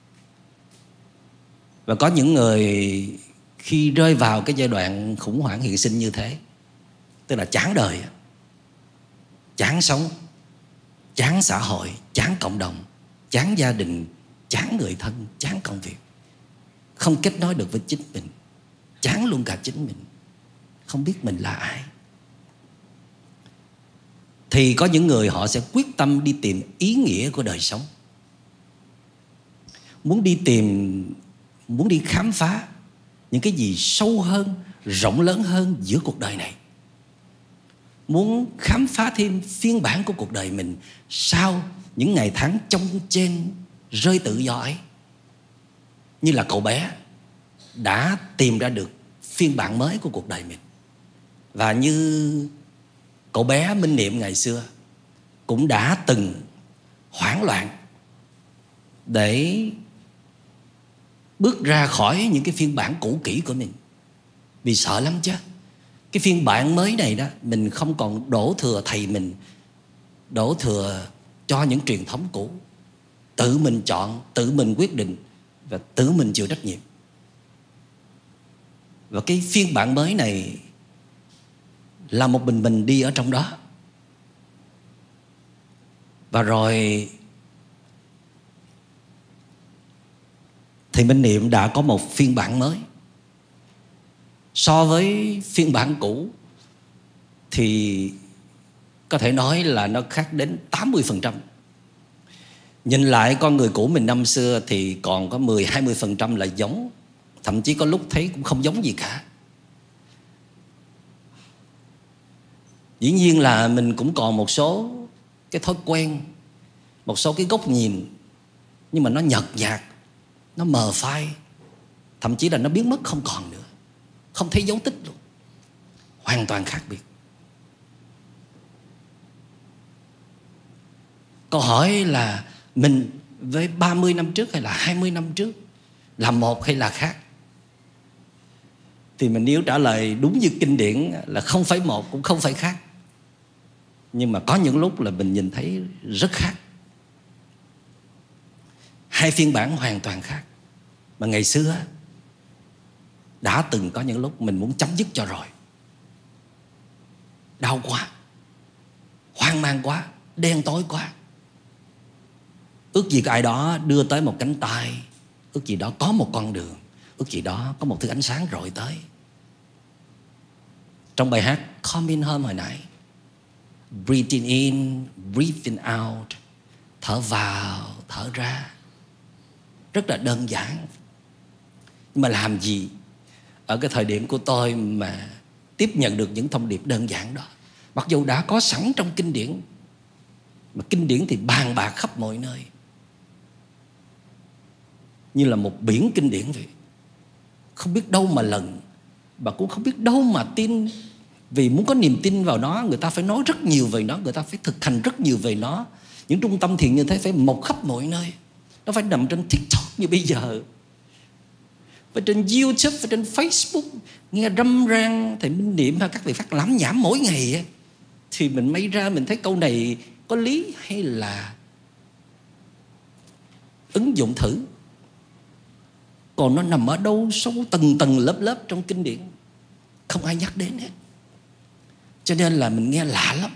Và có những người khi rơi vào cái giai đoạn khủng hoảng hiện sinh như thế, tức là chán đời, chán sống, chán xã hội, chán cộng đồng, chán gia đình, chán người thân, chán công việc, không kết nối được với chính mình, chán luôn cả chính mình, không biết mình là ai. thì có những người họ sẽ quyết tâm đi tìm ý nghĩa của đời sống. Muốn đi tìm, muốn đi khám phá những cái gì sâu hơn, rộng lớn hơn giữa cuộc đời này. Muốn khám phá thêm phiên bản của cuộc đời mình sau những ngày tháng chông chênh rơi tự do ấy. Như là cậu bé đã tìm ra được phiên bản mới của cuộc đời mình. Và như cậu bé Minh Niệm ngày xưa cũng đã từng hoảng loạn để bước ra khỏi những cái phiên bản cũ kỹ của mình. Vì sợ lắm chứ. Cái phiên bản mới này đó, mình không còn đổ thừa thầy mình, đổ thừa cho những truyền thống cũ. Tự mình chọn, tự mình quyết định và tự mình chịu trách nhiệm. Và cái phiên bản mới này là một mình mình đi ở trong đó. Và rồi thì Minh Niệm đã có một phiên bản mới. So với phiên bản cũ thì có thể nói là nó khác đến tám mươi phần trăm. Nhìn lại con người cũ mình năm xưa thì còn có mười đến hai mươi phần trăm là giống. Thậm chí có lúc thấy cũng không giống gì cả. Dĩ nhiên là mình cũng còn một số cái thói quen, một số cái góc nhìn, nhưng mà nó nhợt nhạt, nó mờ phai, thậm chí là nó biến mất không còn nữa, không thấy dấu tích luôn. Hoàn toàn khác biệt. Câu hỏi là mình với ba mươi năm trước hay là hai mươi năm trước là một hay là khác? Thì mình nếu trả lời đúng như kinh điển là không phải một cũng không phải khác. Nhưng mà có những lúc là mình nhìn thấy rất khác. Hai phiên bản hoàn toàn khác. Mà ngày xưa đã từng có những lúc mình muốn chấm dứt cho rồi. Đau quá, hoang mang quá, đen tối quá. Ước gì có ai đó đưa tới một cánh tay, ước gì đó có một con đường, ước gì đó có một thứ ánh sáng rọi tới. Trong bài hát Coming Home hồi nãy, breathing in, breathing out, thở vào, thở ra, rất là đơn giản. Nhưng mà làm gì ở cái thời điểm của tôi mà tiếp nhận được những thông điệp đơn giản đó? Mặc dù đã có sẵn trong kinh điển, mà kinh điển thì bàn bạc khắp mọi nơi, như là một biển kinh điển vậy. Không biết đâu mà lần, và cũng không biết đâu mà tin. Vì muốn có niềm tin vào nó, người ta phải nói rất nhiều về nó, người ta phải thực hành rất nhiều về nó. Những trung tâm thiền như thế phải mọc khắp mọi nơi. Nó phải nằm trên TikTok như bây giờ, phải trên YouTube, phải trên Facebook. Nghe râm ran thầy Minh Niệm hay các vị Pháp lắm nhảm mỗi ngày ấy, thì mình may ra mình thấy câu này có lý hay là ứng dụng thử. Còn nó nằm ở đâu sâu tầng tầng lớp lớp trong kinh điển, không ai nhắc đến hết. Cho nên là mình nghe lạ lắm.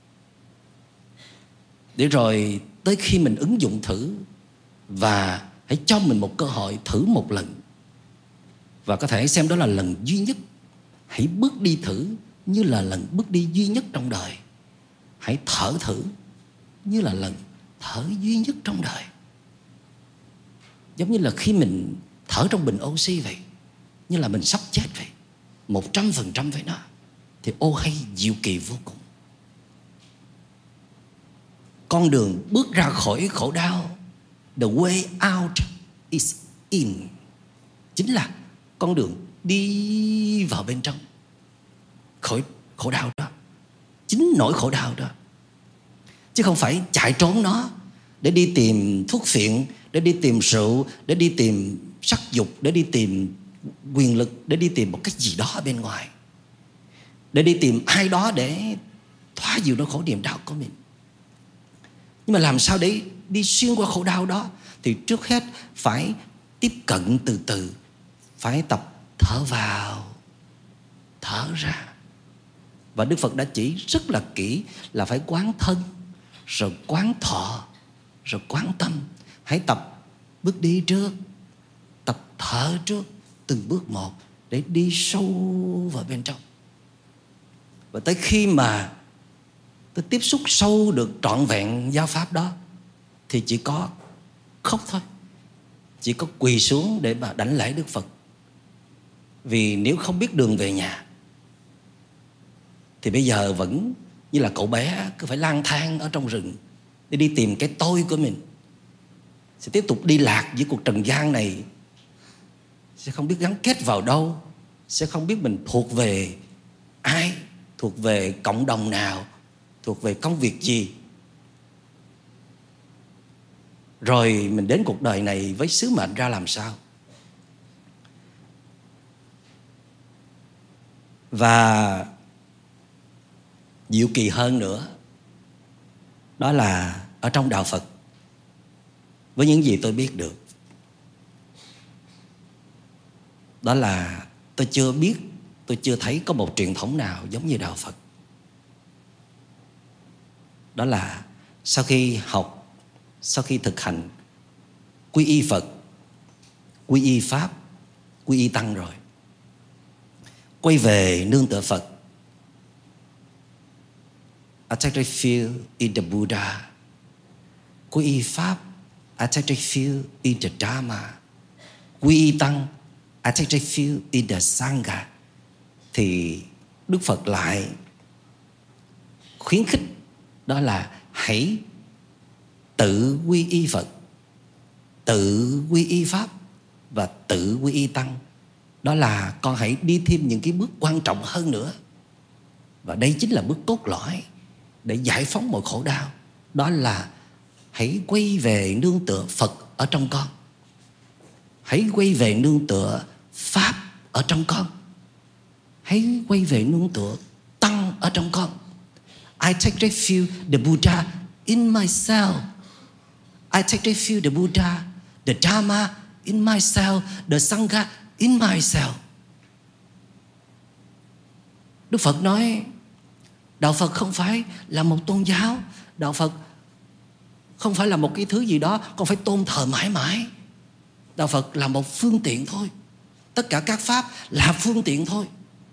Để rồi tới khi mình ứng dụng thử, và hãy cho mình một cơ hội thử một lần, và có thể xem đó là lần duy nhất. Hãy bước đi thử như là lần bước đi duy nhất trong đời. Hãy thở thử như là lần thở duy nhất trong đời. Giống như là khi mình thở trong bình oxy vậy, như là mình sắp chết vậy, một trăm phần trăm với nó, thì ô hay diệu kỳ vô cùng. Con đường bước ra khỏi khổ đau, the way out is in, chính là con đường đi vào bên trong khỏi khổ đau đó, chính nỗi khổ đau đó. Chứ không phải chạy trốn nó để đi tìm thuốc phiện, để đi tìm rượu, để đi tìm sắc dục, để đi tìm quyền lực, để đi tìm một cái gì đó ở bên ngoài, để đi tìm ai đó để thoát dịu nỗi khổ niềm đau của mình. Nhưng mà làm sao để đi xuyên qua khổ đau đó? Thì trước hết phải tiếp cận từ từ, phải tập thở vào, thở ra. Và Đức Phật đã chỉ rất là kỹ là phải quán thân, rồi quán thọ, rồi quán tâm. Hãy tập bước đi trước, tập thở trước, từng bước một, để đi sâu vào bên trong. Và tới khi mà tôi tiếp xúc sâu được trọn vẹn giáo pháp đó, thì chỉ có khóc thôi. Chỉ có quỳ xuống để mà đảnh lễ Đức Phật. Vì nếu không biết đường về nhà thì bây giờ vẫn như là cậu bé cứ phải lang thang ở trong rừng để đi tìm cái tôi của mình. Sẽ tiếp tục đi lạc với cuộc trần gian này, sẽ không biết gắn kết vào đâu, sẽ không biết mình thuộc về ai, thuộc về cộng đồng nào, thuộc về công việc gì. Rồi mình đến cuộc đời này với sứ mệnh ra làm sao. Và diệu kỳ hơn nữa, đó là ở trong đạo Phật, với những gì tôi biết được, đó là tôi chưa biết, tôi chưa thấy có một truyền thống nào giống như đạo Phật. Đó là sau khi học, sau khi thực hành quy y Phật, quy y Pháp, quy y Tăng rồi, quay về nương tựa Phật. I take refuge in the Buddha. Quy y Pháp, I take refuge in the Dharma. Quy y Tăng, I take refuge in the Sangha. Thì Đức Phật lại khuyến khích, đó là hãy tự quy y Phật, tự quy y Pháp và tự quy y Tăng. Đó là con hãy đi thêm những cái bước quan trọng hơn nữa. Và đây chính là bước cốt lõi để giải phóng mọi khổ đau. Đó là hãy quay về nương tựa Phật ở trong con, hãy quay về nương tựa Pháp ở trong con, hãy quay về nương tựa Tăng ở trong con. I take refuge the Buddha in myself. I take refuge the Buddha, the Dharma in myself, the Sangha in myself. Đức Phật nói đạo Phật không phải là một tôn giáo, đạo Phật không phải là một cái thứ gì đó con phải tôn thờ mãi mãi. Đạo Phật là một phương tiện thôi. Tất cả các pháp là phương tiện thôi,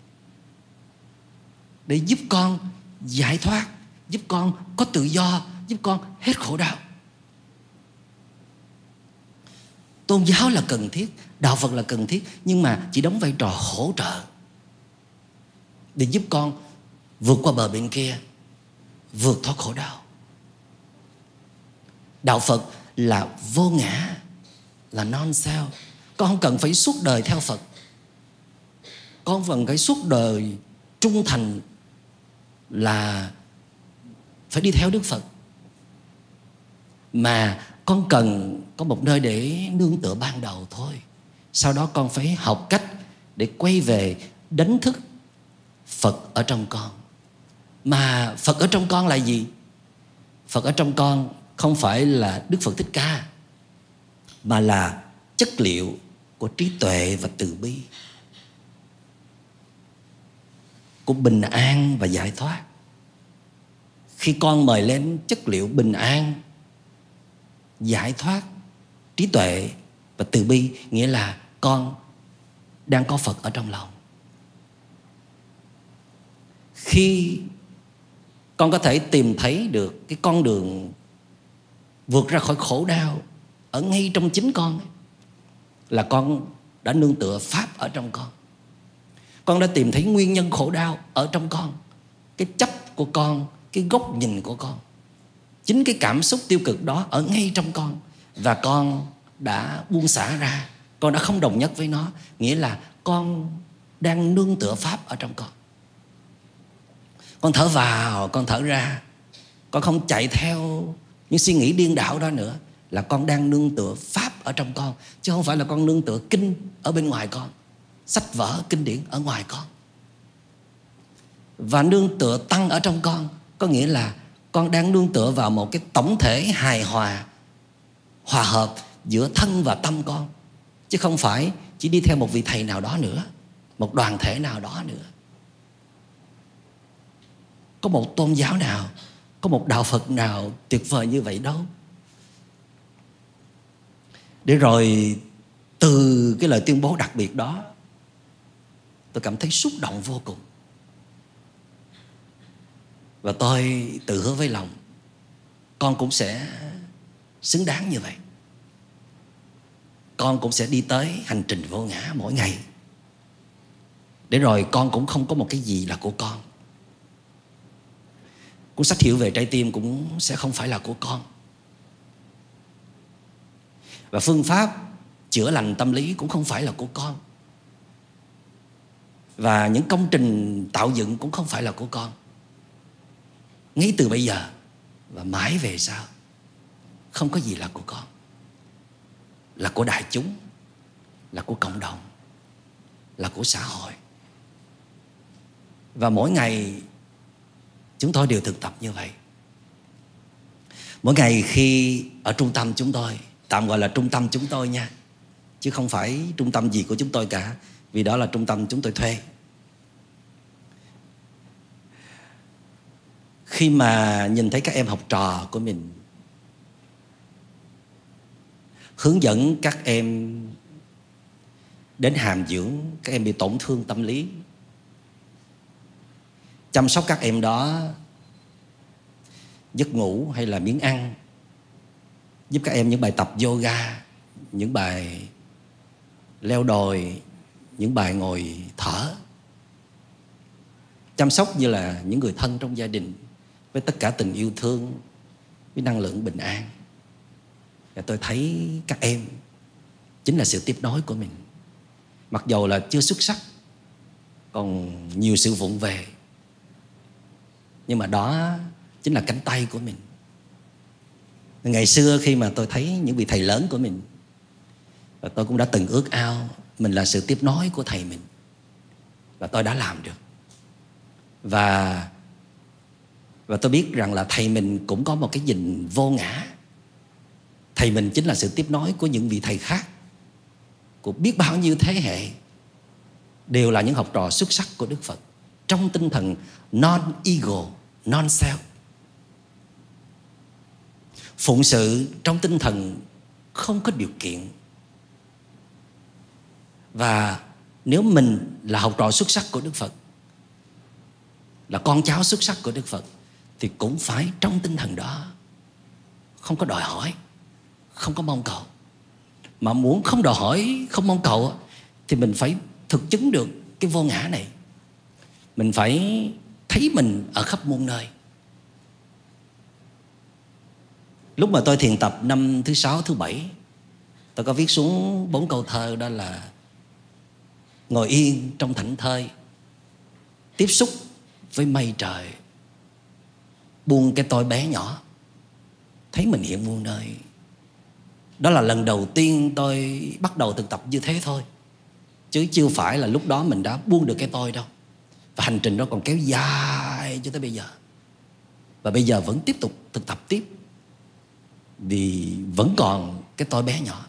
để giúp con giải thoát, giúp con có tự do, giúp con hết khổ đau. Tôn giáo là cần thiết, đạo Phật là cần thiết, nhưng mà chỉ đóng vai trò hỗ trợ để giúp con vượt qua bờ bên kia, vượt thoát khổ đau. Đạo Phật là vô ngã, là non-self. Con không cần phải suốt đời theo Phật, con không cần phải suốt đời trung thành là phải đi theo Đức Phật, mà con cần có một nơi để nương tựa ban đầu thôi. Sau đó con phải học cách để quay về đánh thức Phật ở trong con. Mà Phật ở trong con là gì? Phật ở trong con không phải là Đức Phật Thích Ca, mà là chất liệu của trí tuệ và từ bi, của bình an và giải thoát. Khi con mời lên chất liệu bình an, giải thoát, trí tuệ và từ bi, nghĩa là con đang có Phật ở trong lòng. Khi con có thể tìm thấy được cái con đường vượt ra khỏi khổ đau ở ngay trong chính con, là con đã nương tựa Pháp ở trong con. Con đã tìm thấy nguyên nhân khổ đau ở trong con, cái chấp của con, cái góc nhìn của con, chính cái cảm xúc tiêu cực đó ở ngay trong con. Và con đã buông xả ra, con đã không đồng nhất với nó, nghĩa là con đang nương tựa Pháp ở trong con. Con thở vào, con thở ra, con không chạy theo những suy nghĩ điên đảo đó nữa, là con đang nương tựa Pháp ở trong con, chứ không phải là con nương tựa kinh ở bên ngoài con, sách vở kinh điển ở ngoài con. Và nương tựa Tăng ở trong con có nghĩa là con đang nương tựa vào một cái tổng thể hài hòa, hòa hợp giữa thân và tâm con, chứ không phải chỉ đi theo một vị thầy nào đó nữa, một đoàn thể nào đó nữa. Có một tôn giáo nào, có một đạo Phật nào tuyệt vời như vậy đâu. Để rồi từ cái lời tuyên bố đặc biệt đó, tôi cảm thấy xúc động vô cùng. Và tôi tự hứa với lòng con cũng sẽ xứng đáng như vậy. Con cũng sẽ đi tới hành trình vô ngã mỗi ngày, để rồi con cũng không có một cái gì là của con. Cuốn sách Hiểu Về Trái Tim cũng sẽ không phải là của con. Và phương pháp chữa lành tâm lý cũng không phải là của con. Và những công trình tạo dựng cũng không phải là của con. Ngay từ bây giờ và mãi về sau, không có gì là của con. Là của đại chúng, là của cộng đồng, là của xã hội. Và mỗi ngày chúng tôi đều thực tập như vậy. Mỗi ngày khi ở trung tâm chúng tôi, tạm gọi là trung tâm chúng tôi nha, chứ không phải trung tâm gì của chúng tôi cả, vì đó là trung tâm chúng tôi thuê. Khi mà nhìn thấy các em học trò của mình, hướng dẫn các em đến hàm dưỡng các em bị tổn thương tâm lý, chăm sóc các em đó giấc ngủ hay là miếng ăn, giúp các em những bài tập yoga, những bài leo đồi, những bài ngồi thở, chăm sóc như là những người thân trong gia đình, với tất cả tình yêu thương, với năng lượng bình an. Và tôi thấy các em chính là sự tiếp nối của mình. Mặc dầu là chưa xuất sắc, còn nhiều sự vụng về, nhưng mà đó chính là cánh tay của mình. Ngày xưa khi mà tôi thấy những vị thầy lớn của mình, và tôi cũng đã từng ước ao mình là sự tiếp nối của thầy mình, và tôi đã làm được. Và Và tôi biết rằng là thầy mình cũng có một cái nhìn vô ngã. Thầy mình chính là sự tiếp nối của những vị thầy khác, của biết bao nhiêu thế hệ, đều là những học trò xuất sắc của Đức Phật, trong tinh thần non-ego, non-self. Phụng sự trong tinh thần không có điều kiện. Và nếu mình là học trò xuất sắc của Đức Phật, là con cháu xuất sắc của Đức Phật, thì cũng phải trong tinh thần đó, không có đòi hỏi, không có mong cầu. Mà muốn không đòi hỏi, không mong cầu, thì mình phải thực chứng được cái vô ngã này. Mình phải thấy mình ở khắp muôn nơi. Lúc mà tôi thiền tập năm thứ sáu, thứ bảy, tôi có viết xuống bốn câu thơ, đó là: ngồi yên trong thảnh thơi, tiếp xúc với mây trời, buông cái tôi bé nhỏ, thấy mình hiện muôn nơi. Đó là lần đầu tiên tôi bắt đầu thực tập như thế thôi, chứ chưa phải là lúc đó mình đã buông được cái tôi đâu. Và hành trình đó còn kéo dài cho tới bây giờ. Và bây giờ vẫn tiếp tục thực tập tiếp, vì vẫn còn cái tôi bé nhỏ.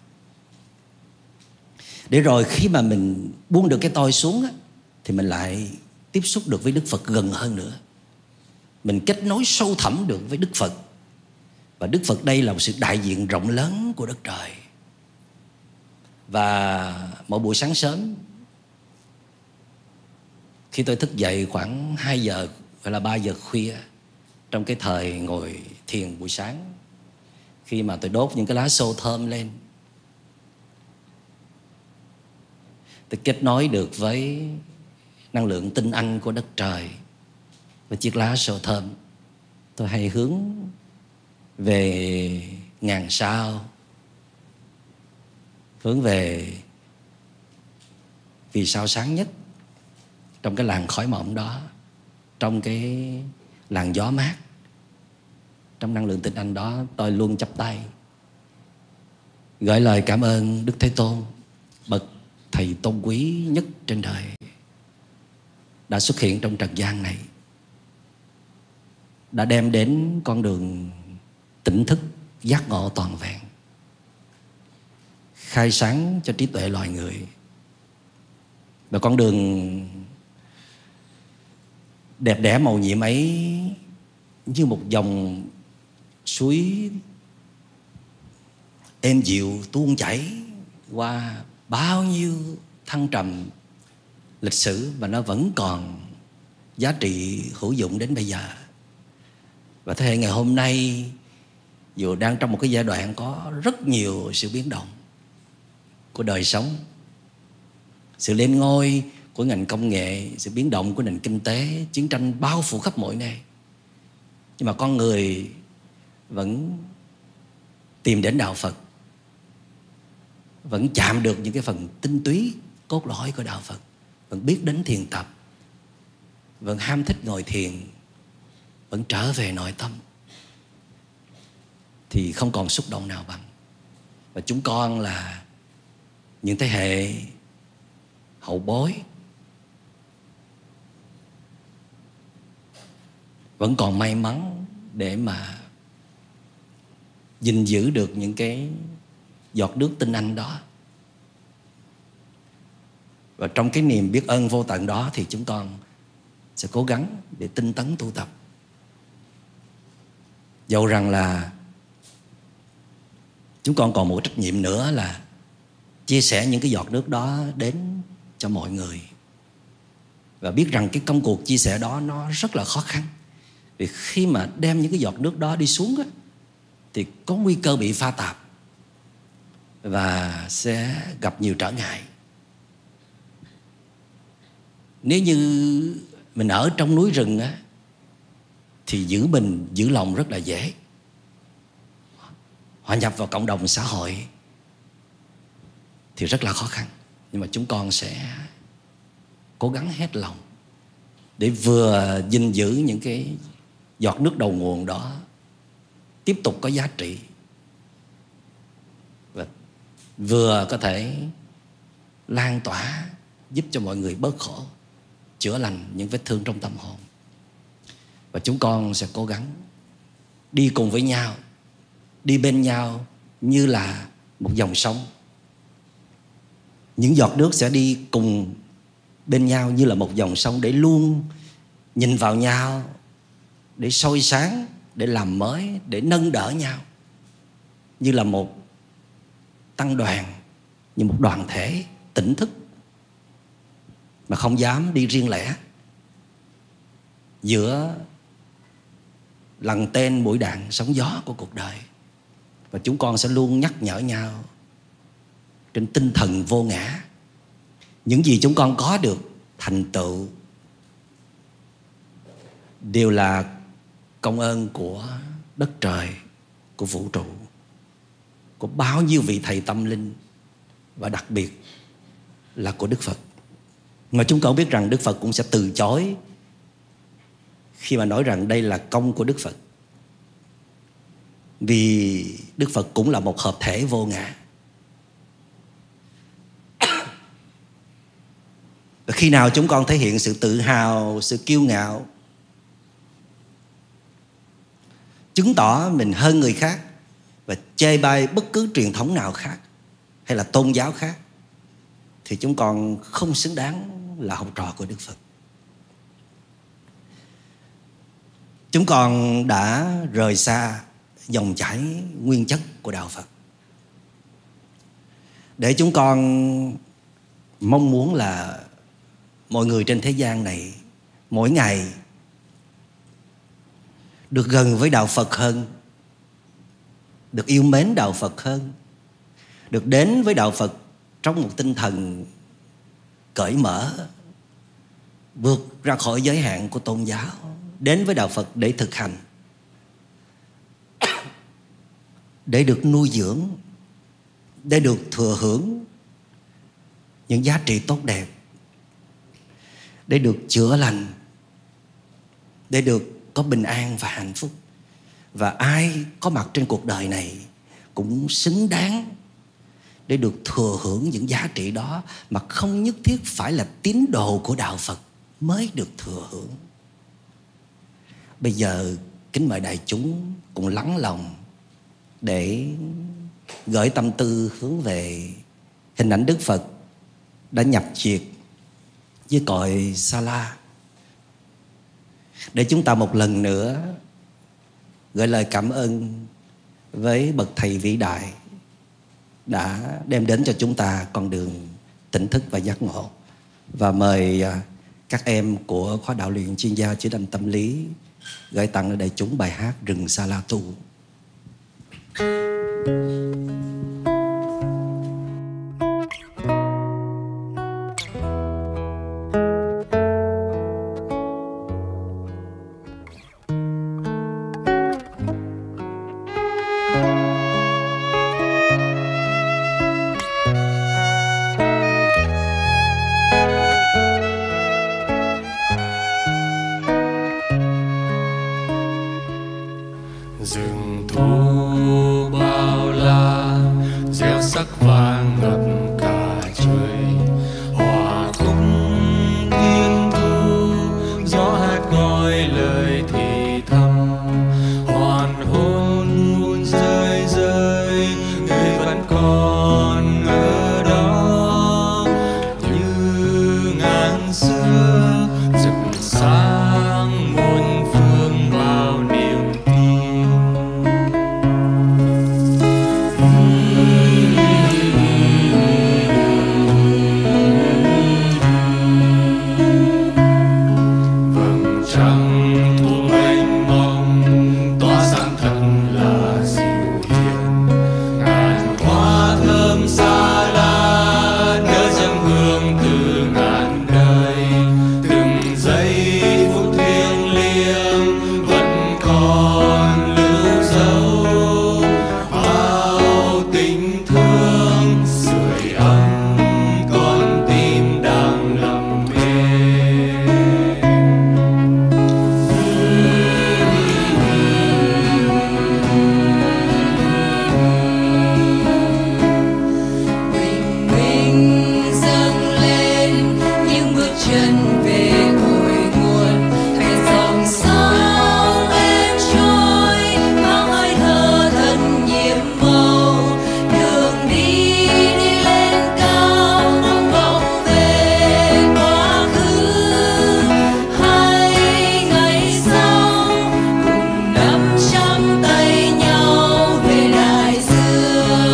Để rồi khi mà mình buông được cái tôi xuống á, thì mình lại tiếp xúc được với Đức Phật gần hơn nữa. Mình kết nối sâu thẳm được với Đức Phật. Và Đức Phật đây là một sự đại diện rộng lớn của đất trời. Và mỗi buổi sáng sớm, khi tôi thức dậy khoảng hai giờ hay là ba giờ khuya, trong cái thời ngồi thiền buổi sáng, khi mà tôi đốt những cái lá xô thơm lên, tôi kết nối được với năng lượng tinh anh của đất trời. Với chiếc lá xô thơm, tôi hay hướng về ngàn sao, hướng về vì sao sáng nhất trong cái làn khói mỏng đó, trong cái làn gió mát, trong năng lượng tinh anh đó. Tôi luôn chắp tay gửi lời cảm ơn Đức Thế Tôn, bậc thầy tôn quý nhất trên đời, đã xuất hiện trong trần gian này, đã đem đến con đường tỉnh thức, giác ngộ toàn vẹn, khai sáng cho trí tuệ loài người. Và con đường đẹp đẽ màu nhiệm ấy như một dòng suối êm dịu tuôn chảy qua bao nhiêu thăng trầm lịch sử, và nó vẫn còn giá trị hữu dụng đến bây giờ. Và thế hệ ngày hôm nay dù đang trong một cái giai đoạn có rất nhiều sự biến động của đời sống, sự lên ngôi của ngành công nghệ, sự biến động của nền kinh tế, chiến tranh bao phủ khắp mọi nơi, nhưng mà con người vẫn tìm đến đạo Phật, vẫn chạm được những cái phần tinh túy cốt lõi của đạo Phật, vẫn biết đến thiền tập, vẫn ham thích ngồi thiền, vẫn trở về nội tâm, thì không còn xúc động nào bằng. Và chúng con là những thế hệ hậu bối vẫn còn may mắn để mà gìn giữ được những cái giọt nước tinh anh đó. Và trong cái niềm biết ơn vô tận đó thì chúng con sẽ cố gắng để tinh tấn tu tập. Dẫu rằng là chúng con còn một trách nhiệm nữa là chia sẻ những cái giọt nước đó đến cho mọi người. Và biết rằng cái công cuộc chia sẻ đó nó rất là khó khăn. Vì khi mà đem những cái giọt nước đó đi xuống á, thì có nguy cơ bị pha tạp và sẽ gặp nhiều trở ngại. Nếu như mình ở trong núi rừng á, thì giữ mình, giữ lòng rất là dễ. Hòa nhập vào cộng đồng xã hội thì rất là khó khăn. Nhưng mà chúng con sẽ cố gắng hết lòng để vừa gìn giữ những cái giọt nước đầu nguồn đó tiếp tục có giá trị, và vừa có thể lan tỏa giúp cho mọi người bớt khổ, chữa lành những vết thương trong tâm hồn. Và chúng con sẽ cố gắng đi cùng với nhau, đi bên nhau như là một dòng sông. Những giọt nước sẽ đi cùng bên nhau như là một dòng sông, để luôn nhìn vào nhau, để soi sáng, để làm mới, để nâng đỡ nhau, như là một tăng đoàn, như một đoàn thể tỉnh thức mà không dám đi riêng lẻ giữa lằn tên mũi đạn sóng gió của cuộc đời. Và chúng con sẽ luôn nhắc nhở nhau trên tinh thần vô ngã. Những gì chúng con có được thành tựu đều là công ơn của đất trời, của vũ trụ, của bao nhiêu vị thầy tâm linh, và đặc biệt là của Đức Phật. Mà chúng con biết rằng Đức Phật cũng sẽ từ chối khi mà nói rằng đây là công của Đức Phật, vì Đức Phật cũng là một hợp thể vô ngã. Và khi nào chúng con thể hiện sự tự hào, sự kiêu ngạo, chứng tỏ mình hơn người khác và chê bai bất cứ truyền thống nào khác hay là tôn giáo khác, thì chúng con không xứng đáng là học trò của Đức Phật. Chúng con đã rời xa dòng chảy nguyên chất của đạo Phật, để chúng con mong muốn là mọi người trên thế gian này mỗi ngày được gần với đạo Phật hơn, được yêu mến đạo Phật hơn, được đến với đạo Phật trong một tinh thần cởi mở, vượt ra khỏi giới hạn của tôn giáo, đến với đạo Phật để thực hành, để được nuôi dưỡng, để được thừa hưởng những giá trị tốt đẹp, để được chữa lành, để được có bình an và hạnh phúc. Và ai có mặt trên cuộc đời này cũng xứng đáng để được thừa hưởng những giá trị đó, mà không nhất thiết phải là tín đồ của đạo Phật mới được thừa hưởng. Bây giờ kính mời đại chúng cùng lắng lòng để gửi tâm tư hướng về hình ảnh Đức Phật đã nhập diệt với cõi Sa La, để chúng ta một lần nữa gửi lời cảm ơn với bậc thầy vĩ đại đã đem đến cho chúng ta con đường tỉnh thức và giác ngộ. Và mời các em của khóa đạo luyện chuyên gia chữa lành tâm lý gửi tặng ở đại chúng bài hát Rừng Sa La Tu. Rừng thu bao la, rêu sắc vàng ngập cả trời. Hòa khúc thiên thu, gió hát gọi lời thì thầm. Hoàn hôn buồn rơi rơi, người vẫn còn ở đó. Như ngàn xưa rực sáng muôn phương bao niềm tin. Vầng trăng thu mênh mông tỏa sáng thật là dịu hiền. Ngàn hoa thơm xa la nở dâng hương từ ngàn đời. Từng giây phút thiêng liêng vẫn còn lưu dấu. Bao tình thương sưởi ấm con tim đang lặng mê. Bình minh dâng lên những bước chân về cội nguồn. Thành dòng sông êm trôi mang hơi thở thật nhiệm màu. Đường đi đi lên cao ngóng vọng về quá khứ. Hai ngày sau cùng nắm trong tay nhau về đại dương.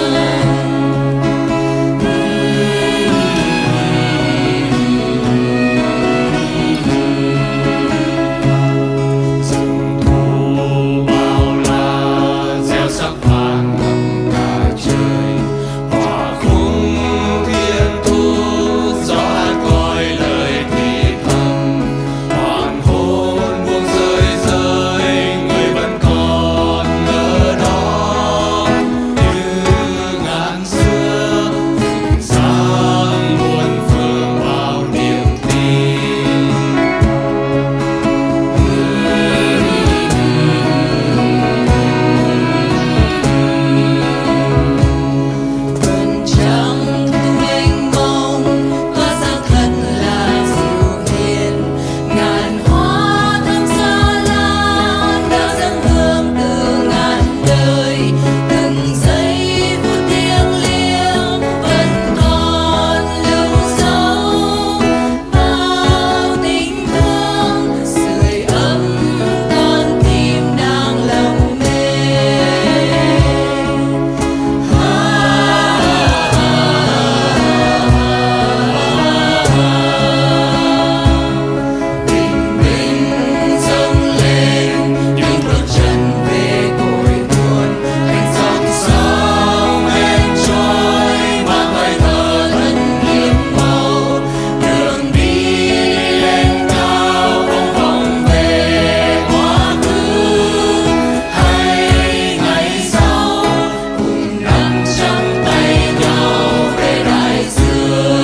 Rừng thu bao la, rêu sắc vàng ngập cả trời. Hòa khúc thiên thu, gió hát gọi lời thì thầm. Hoàng hôn buông rơi rơi, người vẫn còn ở đó. Như ngàn xưa rực sáng muôn phương bao niềm tin. Vầng trăng thu mênh mông tỏa sáng thật là dịu hiền. Ngàn hoa thơm xa la nở dâng hương từ ngàn đời. Từng giây phút thiêng liêng vẫn còn lưu dấu. Bao tình thương sưởi ấm con tim đang lặng mê. Bình minh dâng lên những bước chân về cội nguồn. Thành dòng sông êm trôi mang hơi thở thật nhiệm màu. Đường đi đi lên cao vòng vòng về quá khứ. Hai ngày sau cùng nắm trong tay nhau về đại dương.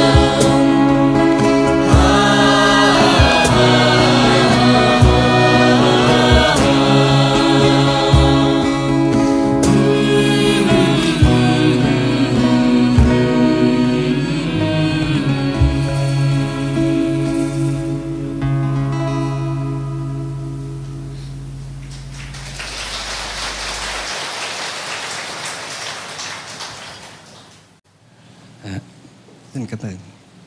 À, xin cảm ơn.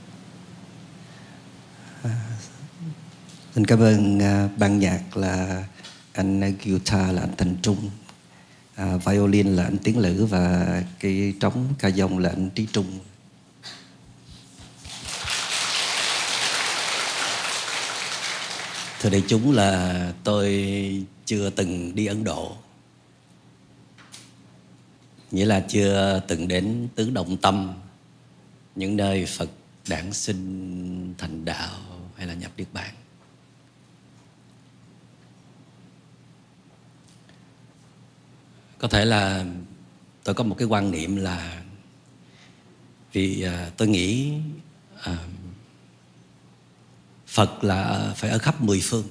À, xin cảm ơn à, ban nhạc là anh guitar là anh Thành Trung, à, violin là anh Tiến Lữ và cái trống ca dông là anh Trí Trung. Thưa đại chúng là tôi chưa từng đi Ấn Độ, nghĩa là chưa từng đến Tứ Động Tâm, những nơi Phật đản sinh thành đạo hay là nhập Niết Bàn. Có thể là tôi có một cái quan niệm là vì uh, tôi nghĩ uh, Phật là phải ở khắp mười phương.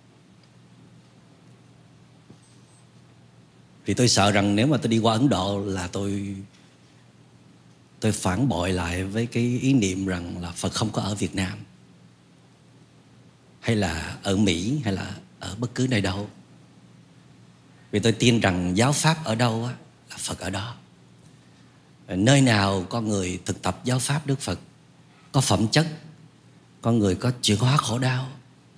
Vì tôi sợ rằng nếu mà tôi đi qua Ấn Độ là tôi tôi phản bội lại với cái ý niệm rằng là Phật không có ở Việt Nam, hay là ở Mỹ, hay là ở bất cứ nơi đâu. Vì tôi tin rằng giáo pháp ở đâu á, là Phật ở đó. Nơi nào con người thực tập giáo pháp Đức Phật có phẩm chất, con người có chuyển hóa khổ đau,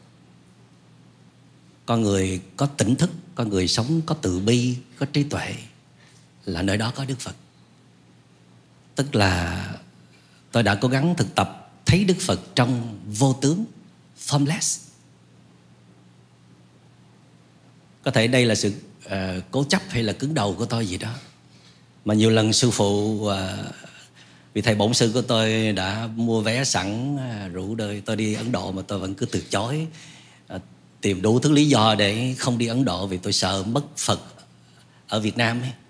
con người có tỉnh thức, con người sống có từ bi, có trí tuệ, là nơi đó có Đức Phật. Tức là tôi đã cố gắng thực tập thấy Đức Phật trong vô tướng, formless. Có thể đây là sự uh, cố chấp hay là cứng đầu của tôi gì đó, mà nhiều lần sư phụ uh, vì thầy bổn sư của tôi đã mua vé sẵn, uh, rủ đời tôi đi Ấn Độ mà tôi vẫn cứ từ chối, uh, tìm đủ thứ lý do để không đi Ấn Độ, vì tôi sợ mất Phật ở Việt Nam ấy.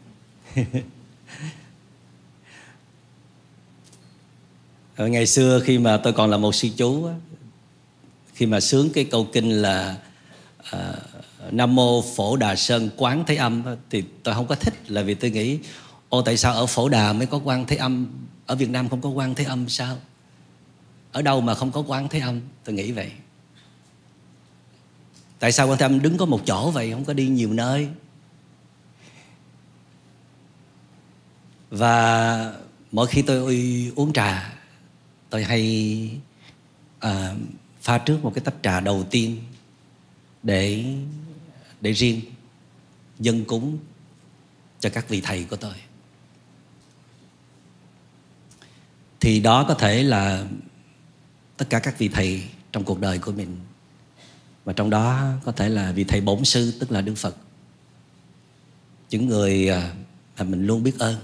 Ở ngày xưa khi mà tôi còn là một sư chú, khi mà sướng cái câu kinh là uh, Nam Mô Phổ Đà Sơn Quán Thế Âm, thì tôi không có thích, là vì tôi nghĩ ô tại sao ở Phổ Đà mới có Quán Thế Âm, ở Việt Nam không có Quán Thế Âm sao? Ở đâu mà không có Quán Thế Âm? Tôi nghĩ vậy. Tại sao Quán Thế Âm đứng có một chỗ vậy, không có đi nhiều nơi? Và mỗi khi tôi uống trà, tôi hay à, pha trước một cái tách trà đầu tiên để để riêng dâng cúng cho các vị thầy của tôi. Thì đó có thể là tất cả các vị thầy trong cuộc đời của mình, và trong đó có thể là vị thầy bổn sư, tức là Đức Phật, những người mà mình luôn biết ơn.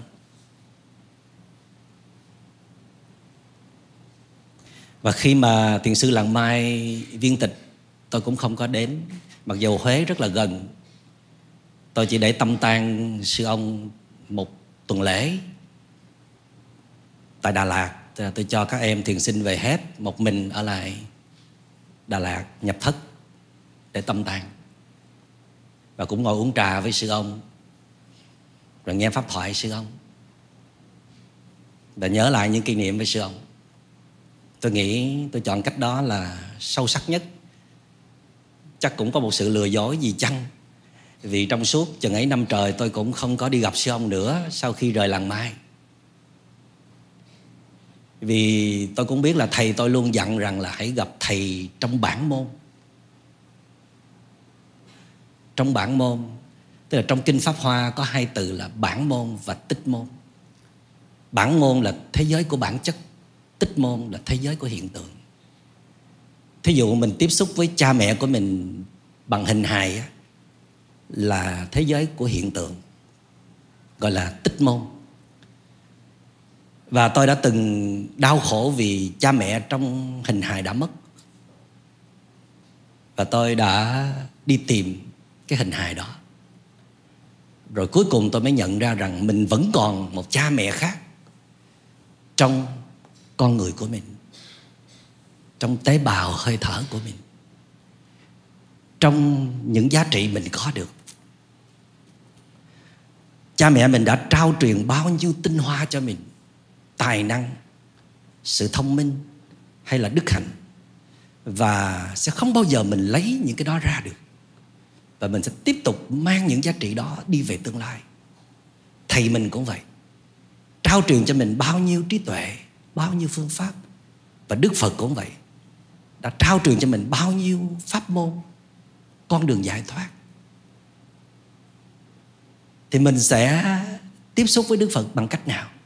Và khi mà thiền sư Làng Mai viên tịch, tôi cũng không có đến, mặc dù Huế rất là gần. Tôi chỉ để tâm tang sư ông một tuần lễ tại Đà Lạt. Tôi cho các em thiền sinh về hết, một mình ở lại Đà Lạt nhập thất để tâm tang. Và cũng ngồi uống trà với sư ông, rồi nghe pháp thoại sư ông, và nhớ lại những kỷ niệm với sư ông. Tôi nghĩ tôi chọn cách đó là sâu sắc nhất. Chắc cũng có một sự lừa dối gì chăng, vì trong suốt chừng ấy năm trời tôi cũng không có đi gặp sư ông nữa sau khi rời Làng Mai. Vì tôi cũng biết là thầy tôi luôn dặn rằng là hãy gặp thầy trong bản môn. Trong bản môn, tức là trong Kinh Pháp Hoa có hai từ là bản môn và tích môn. Bản môn là thế giới của bản chất, tích môn là thế giới của hiện tượng. Thí dụ mình tiếp xúc với cha mẹ của mình bằng hình hài là thế giới của hiện tượng, gọi là tích môn. Và tôi đã từng đau khổ vì cha mẹ trong hình hài đã mất, và tôi đã đi tìm cái hình hài đó. Rồi cuối cùng tôi mới nhận ra rằng mình vẫn còn một cha mẹ khác trong con người của mình, trong tế bào hơi thở của mình, trong những giá trị mình có được. Cha mẹ mình đã trao truyền bao nhiêu tinh hoa cho mình, tài năng, sự thông minh hay là đức hạnh, và sẽ không bao giờ mình lấy những cái đó ra được. Và mình sẽ tiếp tục mang những giá trị đó đi về tương lai. Thầy mình cũng vậy, trao truyền cho mình bao nhiêu trí tuệ, bao nhiêu phương pháp. Và Đức Phật cũng vậy, đã trao truyền cho mình bao nhiêu pháp môn, con đường giải thoát. Thì mình sẽ tiếp xúc với Đức Phật bằng cách nào?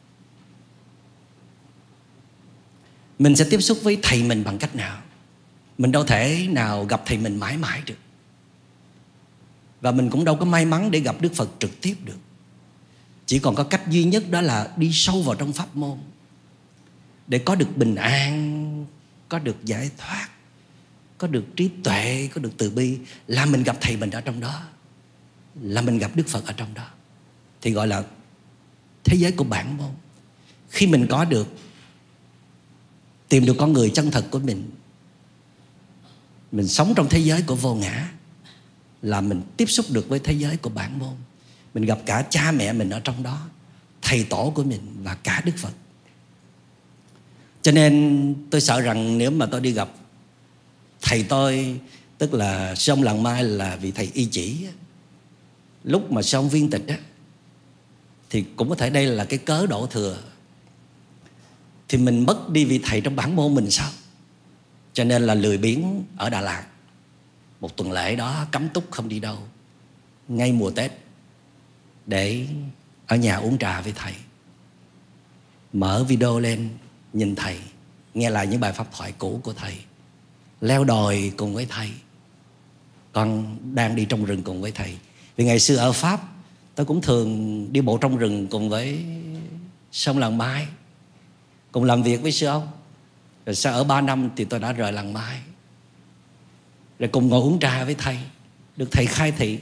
Mình sẽ tiếp xúc với thầy mình bằng cách nào? Mình đâu thể nào gặp thầy mình mãi mãi được. Và mình cũng đâu có may mắn để gặp Đức Phật trực tiếp được. Chỉ còn có cách duy nhất, đó là đi sâu vào trong pháp môn để có được bình an, có được giải thoát, có được trí tuệ, có được từ bi. Là mình gặp thầy mình ở trong đó, là mình gặp Đức Phật ở trong đó. Thì gọi là thế giới của bản môn. Khi mình có được, tìm được con người chân thật của mình, mình sống trong thế giới của vô ngã, là mình tiếp xúc được với thế giới của bản môn. Mình gặp cả cha mẹ mình ở trong đó, thầy tổ của mình và cả Đức Phật. Cho nên tôi sợ rằng nếu mà tôi đi gặp thầy tôi, tức là sư ông Làng Mai là vị thầy y chỉ, lúc mà sư ông viên tịch á, thì cũng có thể đây là cái cớ đổ thừa, thì mình mất đi vị thầy trong bản môn mình sao? Cho nên là lười biếng ở Đà Lạt. Một tuần lễ đó cấm túc không đi đâu, ngay mùa Tết, để ở nhà uống trà với thầy, mở video lên nhìn thầy, nghe lại những bài pháp thoại cũ của thầy, leo đồi cùng với thầy. Con đang đi trong rừng cùng với thầy. Vì ngày xưa ở Pháp, tôi cũng thường đi bộ trong rừng cùng với sư ông Làng Mai, cùng làm việc với sư ông. Rồi sau ở ba năm thì tôi đã rời Làng Mai, rồi cùng ngồi uống trà với thầy, được thầy khai thị.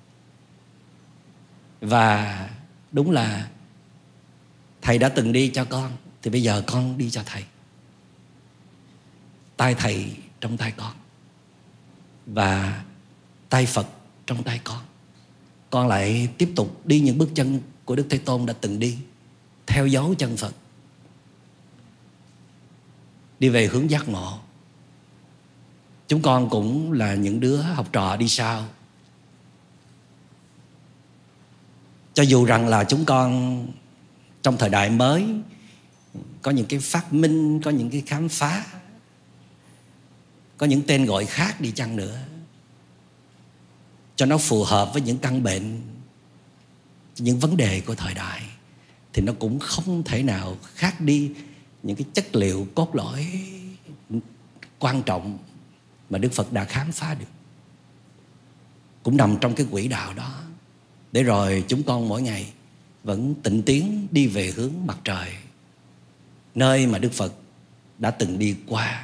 Và đúng là thầy đã từng đi cho con, thì bây giờ con đi cho thầy. Tay thầy trong tay con, và tay Phật trong tay con. Con lại tiếp tục đi những bước chân của Đức Thế Tôn đã từng đi, theo dấu chân Phật, đi về hướng giác ngộ. Chúng con cũng là những đứa học trò đi sau. Cho dù rằng là chúng con trong thời đại mới có những cái phát minh, có những cái khám phá, có những tên gọi khác đi chăng nữa, cho nó phù hợp với những căn bệnh, những vấn đề của thời đại, thì nó cũng không thể nào khác đi những cái chất liệu cốt lõi quan trọng mà Đức Phật đã khám phá được. Cũng nằm trong cái quỹ đạo đó, để rồi chúng con mỗi ngày vẫn tịnh tiến đi về hướng mặt trời, nơi mà Đức Phật đã từng đi qua.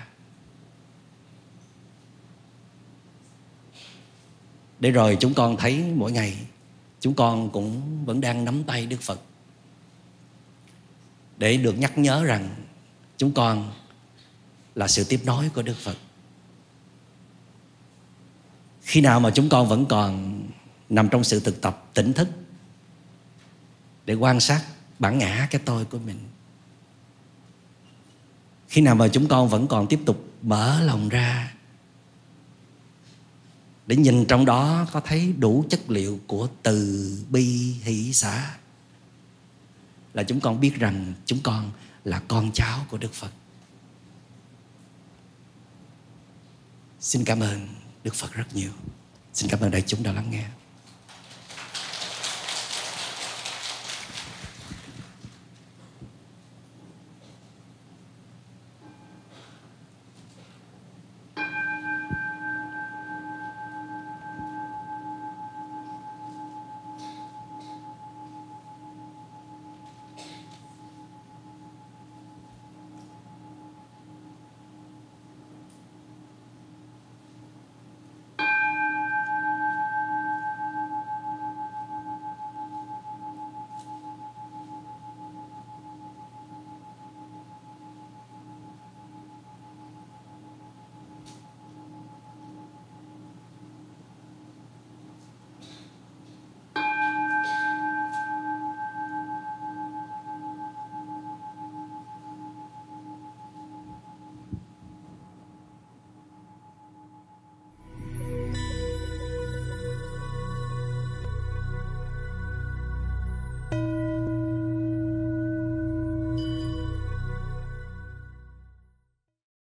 Để rồi chúng con thấy mỗi ngày chúng con cũng vẫn đang nắm tay Đức Phật, để được nhắc nhớ rằng chúng con là sự tiếp nối của Đức Phật. Khi nào mà chúng con vẫn còn nằm trong sự thực tập tỉnh thức để quan sát bản ngã cái tôi của mình, khi nào mà chúng con vẫn còn tiếp tục mở lòng ra để nhìn trong đó có thấy đủ chất liệu của từ bi hỷ xả, là chúng con biết rằng chúng con là con cháu của Đức Phật. Xin cảm ơn Đức Phật rất nhiều. Xin cảm ơn đại chúng đã lắng nghe.